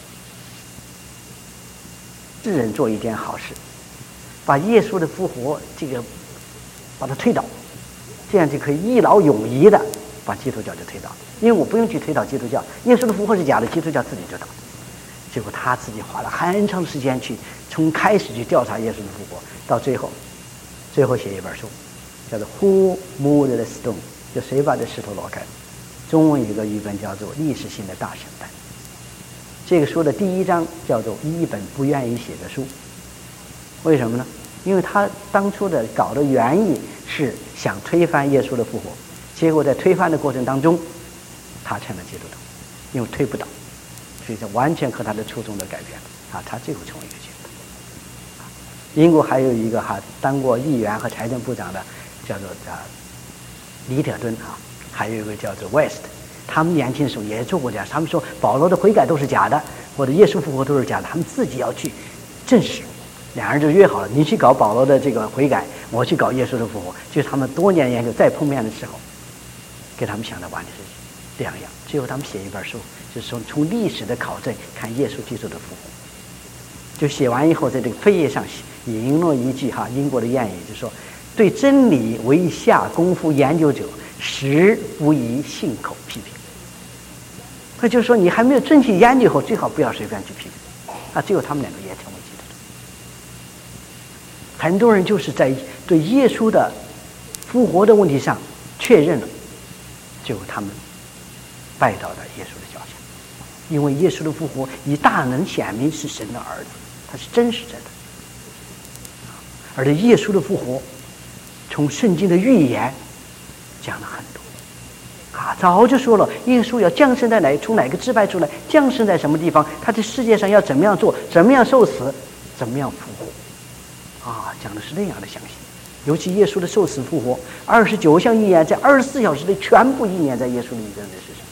世人做一件好事，把耶稣的复活把它推倒，这样就可以一劳永逸的把基督教就推倒。因为我不用去推倒基督教，耶稣的复活是假的，基督教自己知道。结果他自己花了很长时间从开始去调查耶稣的复活，到最后写一本书，叫做 Who Moved the Stone， 就谁把这石头挪开。中文有一个译本叫做历史性的大审判。这个书的第一章叫做一本不愿意写的书。为什么呢？因为他当初的搞的原意是想推翻耶稣的复活，结果在推翻的过程当中他成了基督徒，因为推不倒，所以这完全和他的初衷的改变他最后成为一个基督徒。英国还有一个当过议员和财政部长的叫做李特敦还有一个叫做 West， 他们年轻的时候也做过这样，他们说保罗的悔改都是假的，或者耶稣复活都是假的，他们自己要去证实。两人就约好了，你去搞保罗的这个悔改，我去搞耶稣的复活。就是他们多年研究再碰面的时候，给他们想的完全是两样。最后他们写一本书，就是说从历史的考证看耶稣基督的复活。就写完以后，在这个扉页上引用了一句英国的谚语，就是说对真理为下功夫研究者，实不宜信口批评。那就是说你还没有真去研究后，最好不要随便去批评。最后他们两个也成为基督徒。很多人就是在对耶稣的复活的问题上确认了，最后他们拜倒了耶稣的脚下，因为耶稣的复活以大能显明是神的儿子，他是真实真的。而且耶稣的复活从圣经的预言讲了很多早就说了耶稣要降生在从哪个支派出来，降生在什么地方，他在世界上要怎么样做，怎么样受死，怎么样复活讲的是那样的详细。尤其耶稣的受死复活29项预言在24小时内全部应验在耶稣的一生的事上，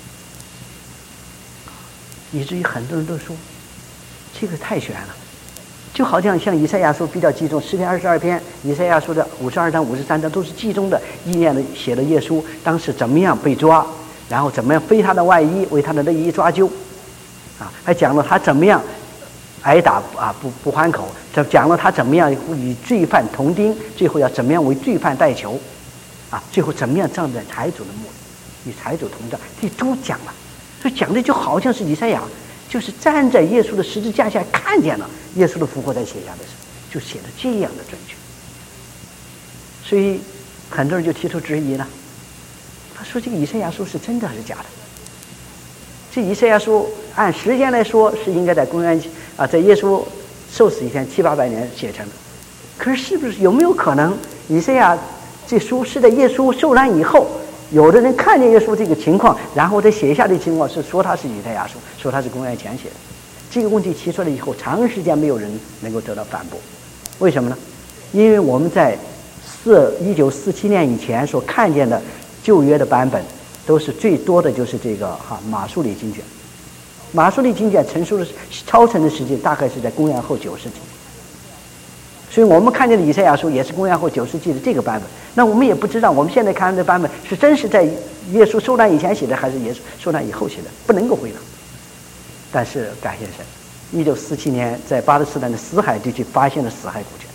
以至于很多人都说这个太悬了，就好像以赛亚书比较集中，诗篇22篇，以赛亚书的52章53章都是集中的意念的写了耶稣当时怎么样被抓，然后怎么样非他的外衣为他的内衣抓阄还讲了他怎么样挨打不还口，讲了他怎么样与罪犯同钉，最后要怎么样为罪犯代求最后怎么样站在财主的墓里与财主同葬，这都讲了。所以讲的就好像是以赛亚就是站在耶稣的十字架下看见了耶稣的复活在写下的时候，就写的这样的准确。所以很多人就提出质疑了，他说这个以赛亚书是真的还是假的？这以赛亚书按时间来说是应该在公元在耶稣受死以前700-800年写成的，可是是不是有没有可能以赛亚这书是在耶稣受难以后，有的人看见耶稣这个情况，然后再写下的情况是说他是以赛亚书，说他是公元前写的。这个问题提出来以后，长时间没有人能够得到反驳。为什么呢？因为我们在1947年以前所看见的旧约的版本，都是最多的就是这个马书里经卷。马书里经卷成书的超成的时间大概是在公元后9世纪，所以我们看见的以赛亚书也是公元后9世纪的这个版本。那我们也不知道我们现在看的版本是真是在耶稣受难以前写的，还是耶稣受难以后写的，不能够回答。但是感谢神，1947年在巴勒斯坦的死海地区发现了死海古卷，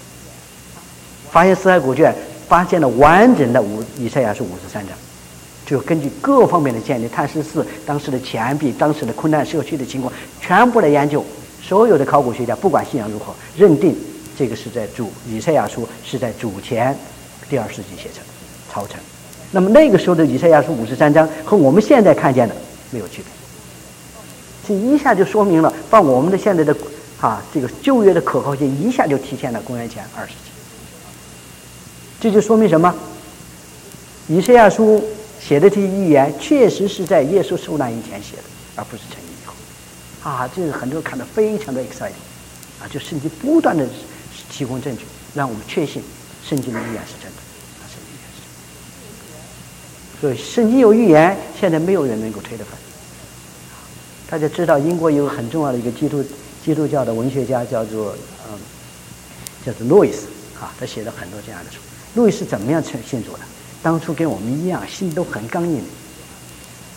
发现了完整的以赛亚书53章。就根据各方面的建立，碳14当时的钱币，当时的困难社区的情况，全部来研究。所有的考古学家不管信仰如何，认定这个是在以赛亚书是在主前第2世纪写成超成。那么那个时候的以赛亚书53章和我们现在看见的没有区别，这一下就说明了，把我们的现在的这个旧约的可靠性一下就体现了公元前2世纪。这就说明什么？以赛亚书写的这些预言确实是在耶稣受难以前写的，而不是成以后。这个很多人看得非常的 exciting，就圣经不断的提供证据，让我们确信圣经的预言是真的，圣经预言是真的。所以圣经有预言，现在没有人能够推得翻。大家知道，英国有很重要的一个基督教的文学家叫做路易斯他写了很多这样的书。路易斯怎么样信主的？当初跟我们一样，心都很刚硬，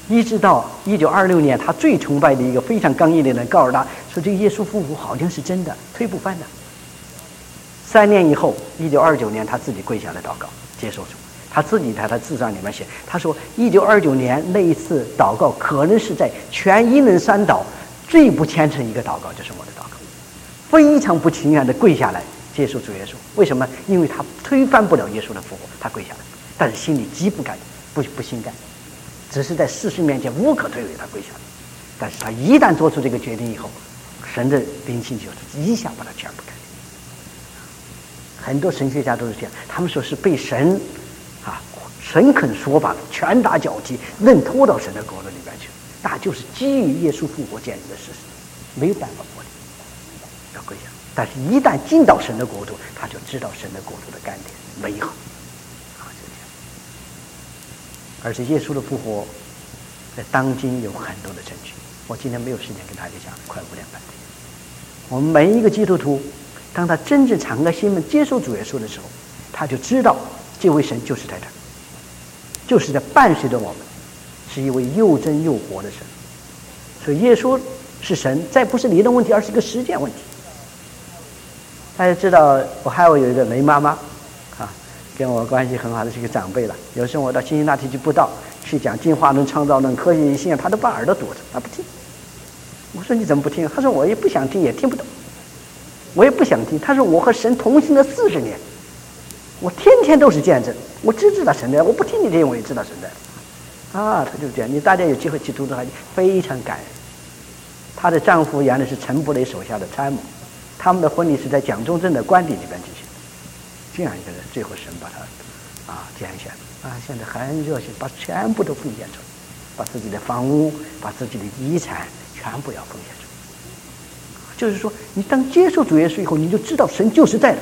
一直到1926年，他最崇拜的一个非常刚毅的人告诉他说：“这个耶稣复活好像是真的，推不翻的。”3年以后，1929年，他自己跪下来祷告，接受主。他自己在他自传里面写，他说：“1929年那一次祷告，可能是在全英伦三岛最不虔诚一个祷告，就是我的祷告，非常不情愿的跪下来接受主耶稣。为什么？因为他推翻不了耶稣的复活，他跪下来，但是心里极不甘，不心甘，只是在事实面前无可推诿，他跪下来。但是他一旦做出这个决定以后，神的灵性就是一下把他全部改变。很多神学家都是这样，他们说是被神诚恳说法，拳打脚踢，愣拖到神的国度里面去，那就是基于耶稣复活建立的事实，没有办法脱离，要跪下。但是，一旦进到神的国度，他就知道神的国度的甘甜美好，就这样。而且，耶稣的复活在当今有很多的证据，我今天没有时间跟大家讲，快5点半。我们每一个基督徒，当他真正敞开心门接受主耶稣的时候，他就知道这位神就是在这儿。就是在伴随着我们，是一位又真又活的神。所以耶稣是神，再不是理论问题，而是一个实践问题。大家知道，我还有一个雷妈妈，跟我关系很好的是一个长辈了。有时候我到辛辛那提去布道，去讲进化论、创造论、科学信仰，他都把耳朵堵着，他不听。我说你怎么不听？他说我也不想听，也听不懂。我也不想听。他说我和神同行了40年。我天天都是见证，我只知道神在，我不听你这，我也知道神在。他就是这样。你大家有机会去读读，还非常感人。她的丈夫原来是陈布雷手下的参谋，他们的婚礼是在蒋中正的官邸里边进行的。这样一个人，最后神把他拣选现在很热心，把全部都奉献出来，把自己的房屋、把自己的遗产全部要奉献出来。就是说，你当接受主耶稣以后，你就知道神就是在的。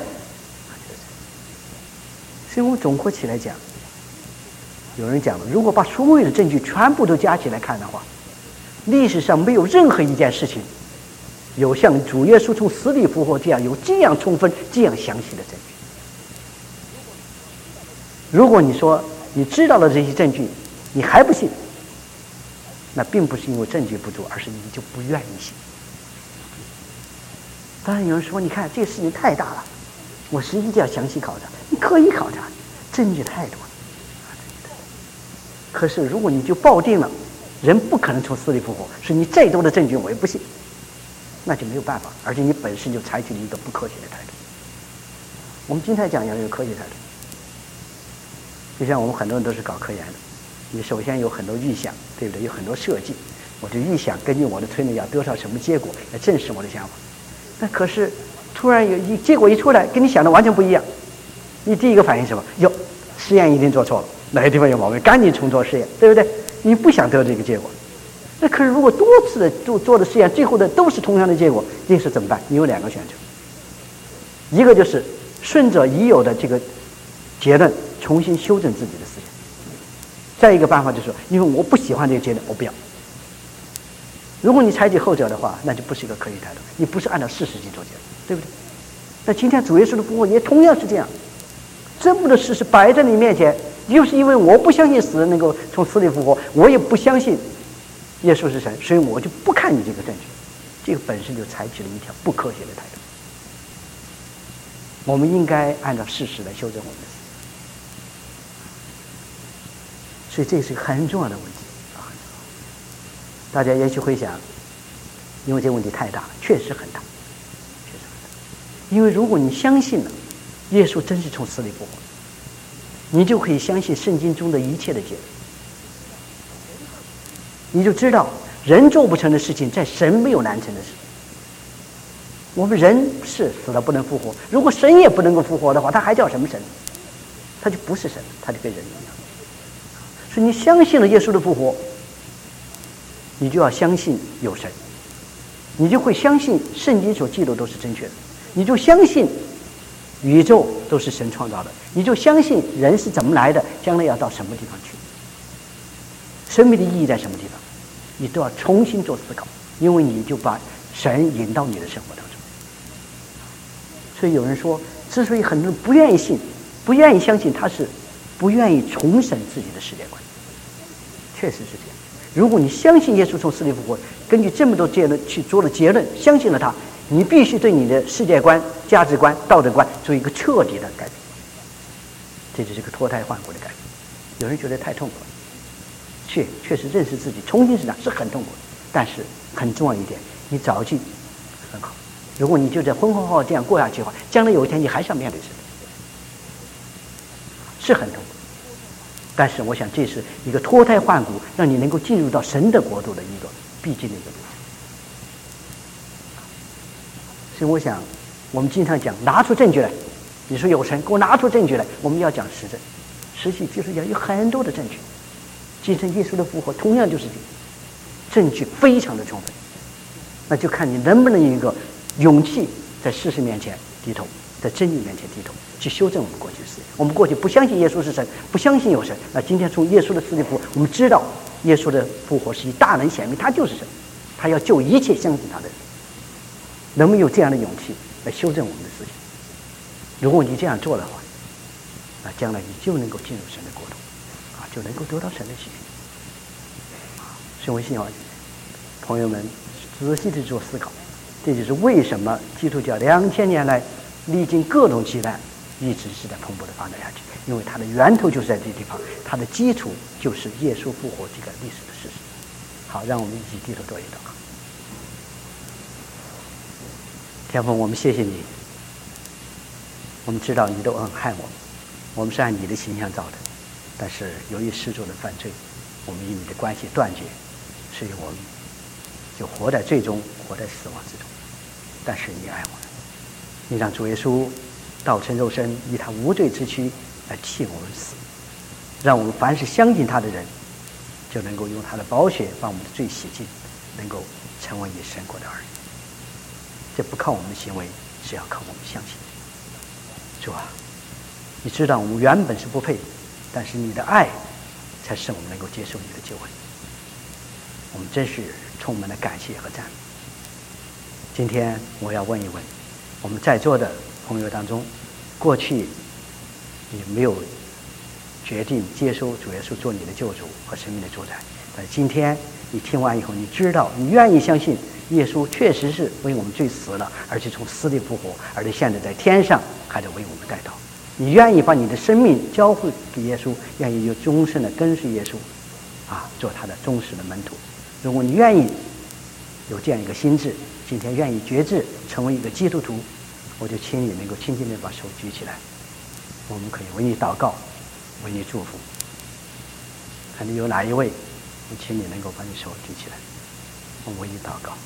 所以我们总括起来讲，有人讲了，如果把所有的证据全部都加起来看的话，历史上没有任何一件事情有像主耶稣从死里复活这样有这样充分、这样详细的证据。如果你说你知道了这些证据，你还不信，那并不是因为证据不足，而是你就不愿意信。当然有人说，你看这个事情太大了，我是一定要详细考察。你可以考察，证据太多了。可是如果你就抱定了人不可能从死里复活，是你再多的证据我也不信，那就没有办法，而且你本身就采取了一个不科学的态度。我们今天讲要有科学态度，就像我们很多人都是搞科研的，你首先有很多预想，对不对？有很多设计，我就预想根据我的推论要得到什么结果来证实我的想法。那可是突然结果一出来跟你想的完全不一样，你第一个反应是什么？哟，实验一定做错了，哪个地方有毛病，赶紧重做实验，对不对？你不想得这个结果。那可是如果多次的做的实验，最后的都是同样的结果，这时怎么办？你有2个选择，一个就是顺着已有的这个结论重新修正自己的思想，再一个办法就是说，因为我不喜欢这个结论，我不要。如果你采取后者的话，那就不是一个科学态度，你不是按照事实去做结论，对不对？那今天主耶稣的复活也同样是这样，这么多事实摆在你面前，就是因为我不相信死人能够从死里复活，我也不相信耶稣是神，所以我就不看你这个证据。这个本身就采取了一条不科学的态度。我们应该按照事实来修正我们的思想，所以这是一个很重要的问题。大家也许会想，因为这个问题太大了，确实很大，确实很大。因为如果你相信了耶稣真是从死里复活，你就可以相信圣经中的一切的结论，你就知道人做不成的事情，在神没有难成的事。我们人是死了不能复活，如果神也不能够复活的话，他还叫什么神？他就不是神，他就跟人一样。所以你相信了耶稣的复活，你就要相信有神，你就会相信圣经所记录都是正确的，你就相信宇宙都是神创造的，你就相信人是怎么来的，将来要到什么地方去，生命的意义在什么地方，你都要重新做思考，因为你就把神引到你的生活当中。所以有人说，之所以很多人不愿意信，不愿意相信，他是不愿意重审自己的世界观。确实是这样。 如果你相信耶稣从死里复活，根据这么多结论去做了结论，相信了他，你必须对你的世界观、价值观、道德观做一个彻底的改变。这就是个脱胎换骨的改变。有人觉得太痛苦了，确实认识自己、重新成长是很痛苦的，但是很重要一点，你早去很好。如果你就这浑浑噩噩这样过下去的话，将来有一天你还是要面对神的，是很痛苦。但是我想这是一个脱胎换骨，让你能够进入到神的国度的一个必经的一个路。所以我想，我们经常讲拿出证据来。你说有神，给我拿出证据来。我们要讲实证，实际就是要有很多的证据。今生耶稣的复活同样就是证据非常的充分，那就看你能不能有一个勇气在事实面前低头，在真理面前低头，去修正我们过去的事情。我们过去不相信耶稣是神，不相信有神，那今天从耶稣的死里复活，我们知道耶稣的复活是以大能显明，他就是神，他要救一切相信他的人。能不能有这样的勇气来修正我们的事情？如果你这样做的话，那将来你就能够进入神的国度，就能够得到神的喜悦。所以我希望朋友们仔细的做思考，这就是为什么基督教2000年来历经各种艰难，一直是在蓬勃的发展下去，因为它的源头就是在这地方，它的基础就是耶稣复活这个历史的事实。好，让我们一起低头做一祷告。天父，我们谢谢你，我们知道你都很爱我们，我们是按你的形象造的，但是由于世俗的犯罪，我们与你的关系断绝，所以我们就活在罪中，活在死亡之中。但是你爱我们，你让主耶稣道成肉身，以他无罪之躯来替我们死，让我们凡是相信他的人，就能够用他的宝血把我们的罪洗净，能够成为你神国的儿女。这不靠我们的行为，是要靠我们相信。主啊，你知道我们原本是不配，但是你的爱才使我们能够接受你的救恩。我们真是充满了感谢和赞美。今天我要问一问我们在座的朋友当中，过去你没有决定接受主耶稣做你的救主和生命的主宰，但今天你听完以后，你知道你愿意相信耶稣确实是为我们罪死了，而且从死里复活，而且现在在天上还在为我们代祷。你愿意把你的生命交付给耶稣，愿意有终身的跟随耶稣，做他的忠实的门徒。如果你愿意有这样一个心智，今天愿意决志成为一个基督徒，我就请你能够轻轻地把手举起来，我们可以为你祷告，为你祝福。看你有哪一位，我请你能够把你手举起来，我为你祷告。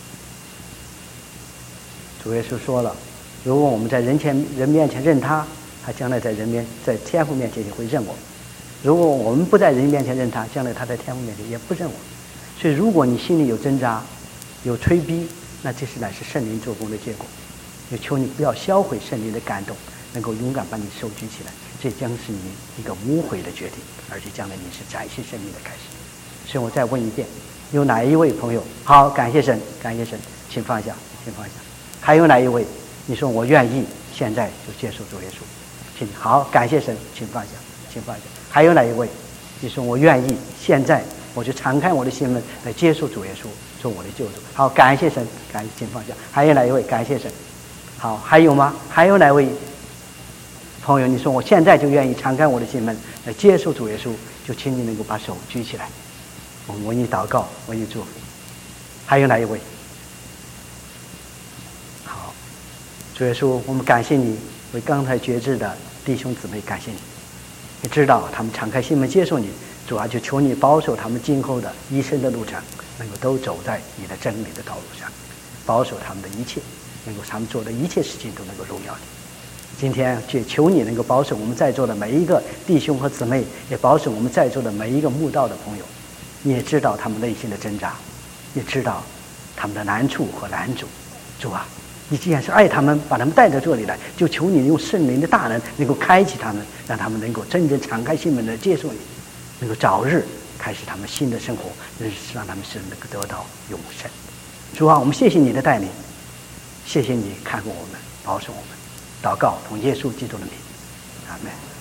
主耶稣说了，如果我们在人面前认他，他将来在天父面前也会认我们；如果我们不在人面前认他，将来他在天父面前也不认我们。所以如果你心里有挣扎，有催逼，那这乃是圣灵做工的结果。就求你不要销毁圣灵的感动，能够勇敢把你手举起来，这将是你一个无悔的决定，而且将来你是展现生命的开始。所以我再问一遍，有哪一位朋友？好，感谢神，感谢神，请放下，请放下。还有哪一位？你说我愿意现在就接受主耶稣，请好，感谢神，请放下，请放下。还有哪一位？你说我愿意现在我就敞开我的心门来接受主耶稣做我的救主。好，感谢神，感谢，请放下。还有哪一位？感谢神。好，还有吗？还有哪位朋友？你说我现在就愿意敞开我的心门来接受主耶稣，就请你能够把手举起来，我们为你祷告，为你祝福。还有哪一位？好，主耶稣，我们感谢你，为刚才决志的弟兄姊妹感谢你。你知道他们敞开心门接受你，主啊，就求你保守他们今后的一生的路程，能够都走在你的真理的道路上，保守他们的一切，能够他们做的一切事情都能够荣耀你。今天就求你能够保守我们在座的每一个弟兄和姊妹，也保守我们在座的每一个慕道的朋友。你也知道他们内心的挣扎，也知道他们的难处和难阻。主啊，你既然是爱他们，把他们带到这里来，就求你用圣灵的大能能够开启他们，让他们能够真正敞开心门来接受你，能够早日开始他们新的生活，让他们是能够得到永生。主啊，我们谢谢你的带领，谢谢你看顾我们，保守我们。祷告，奉耶稣基督的名，阿们。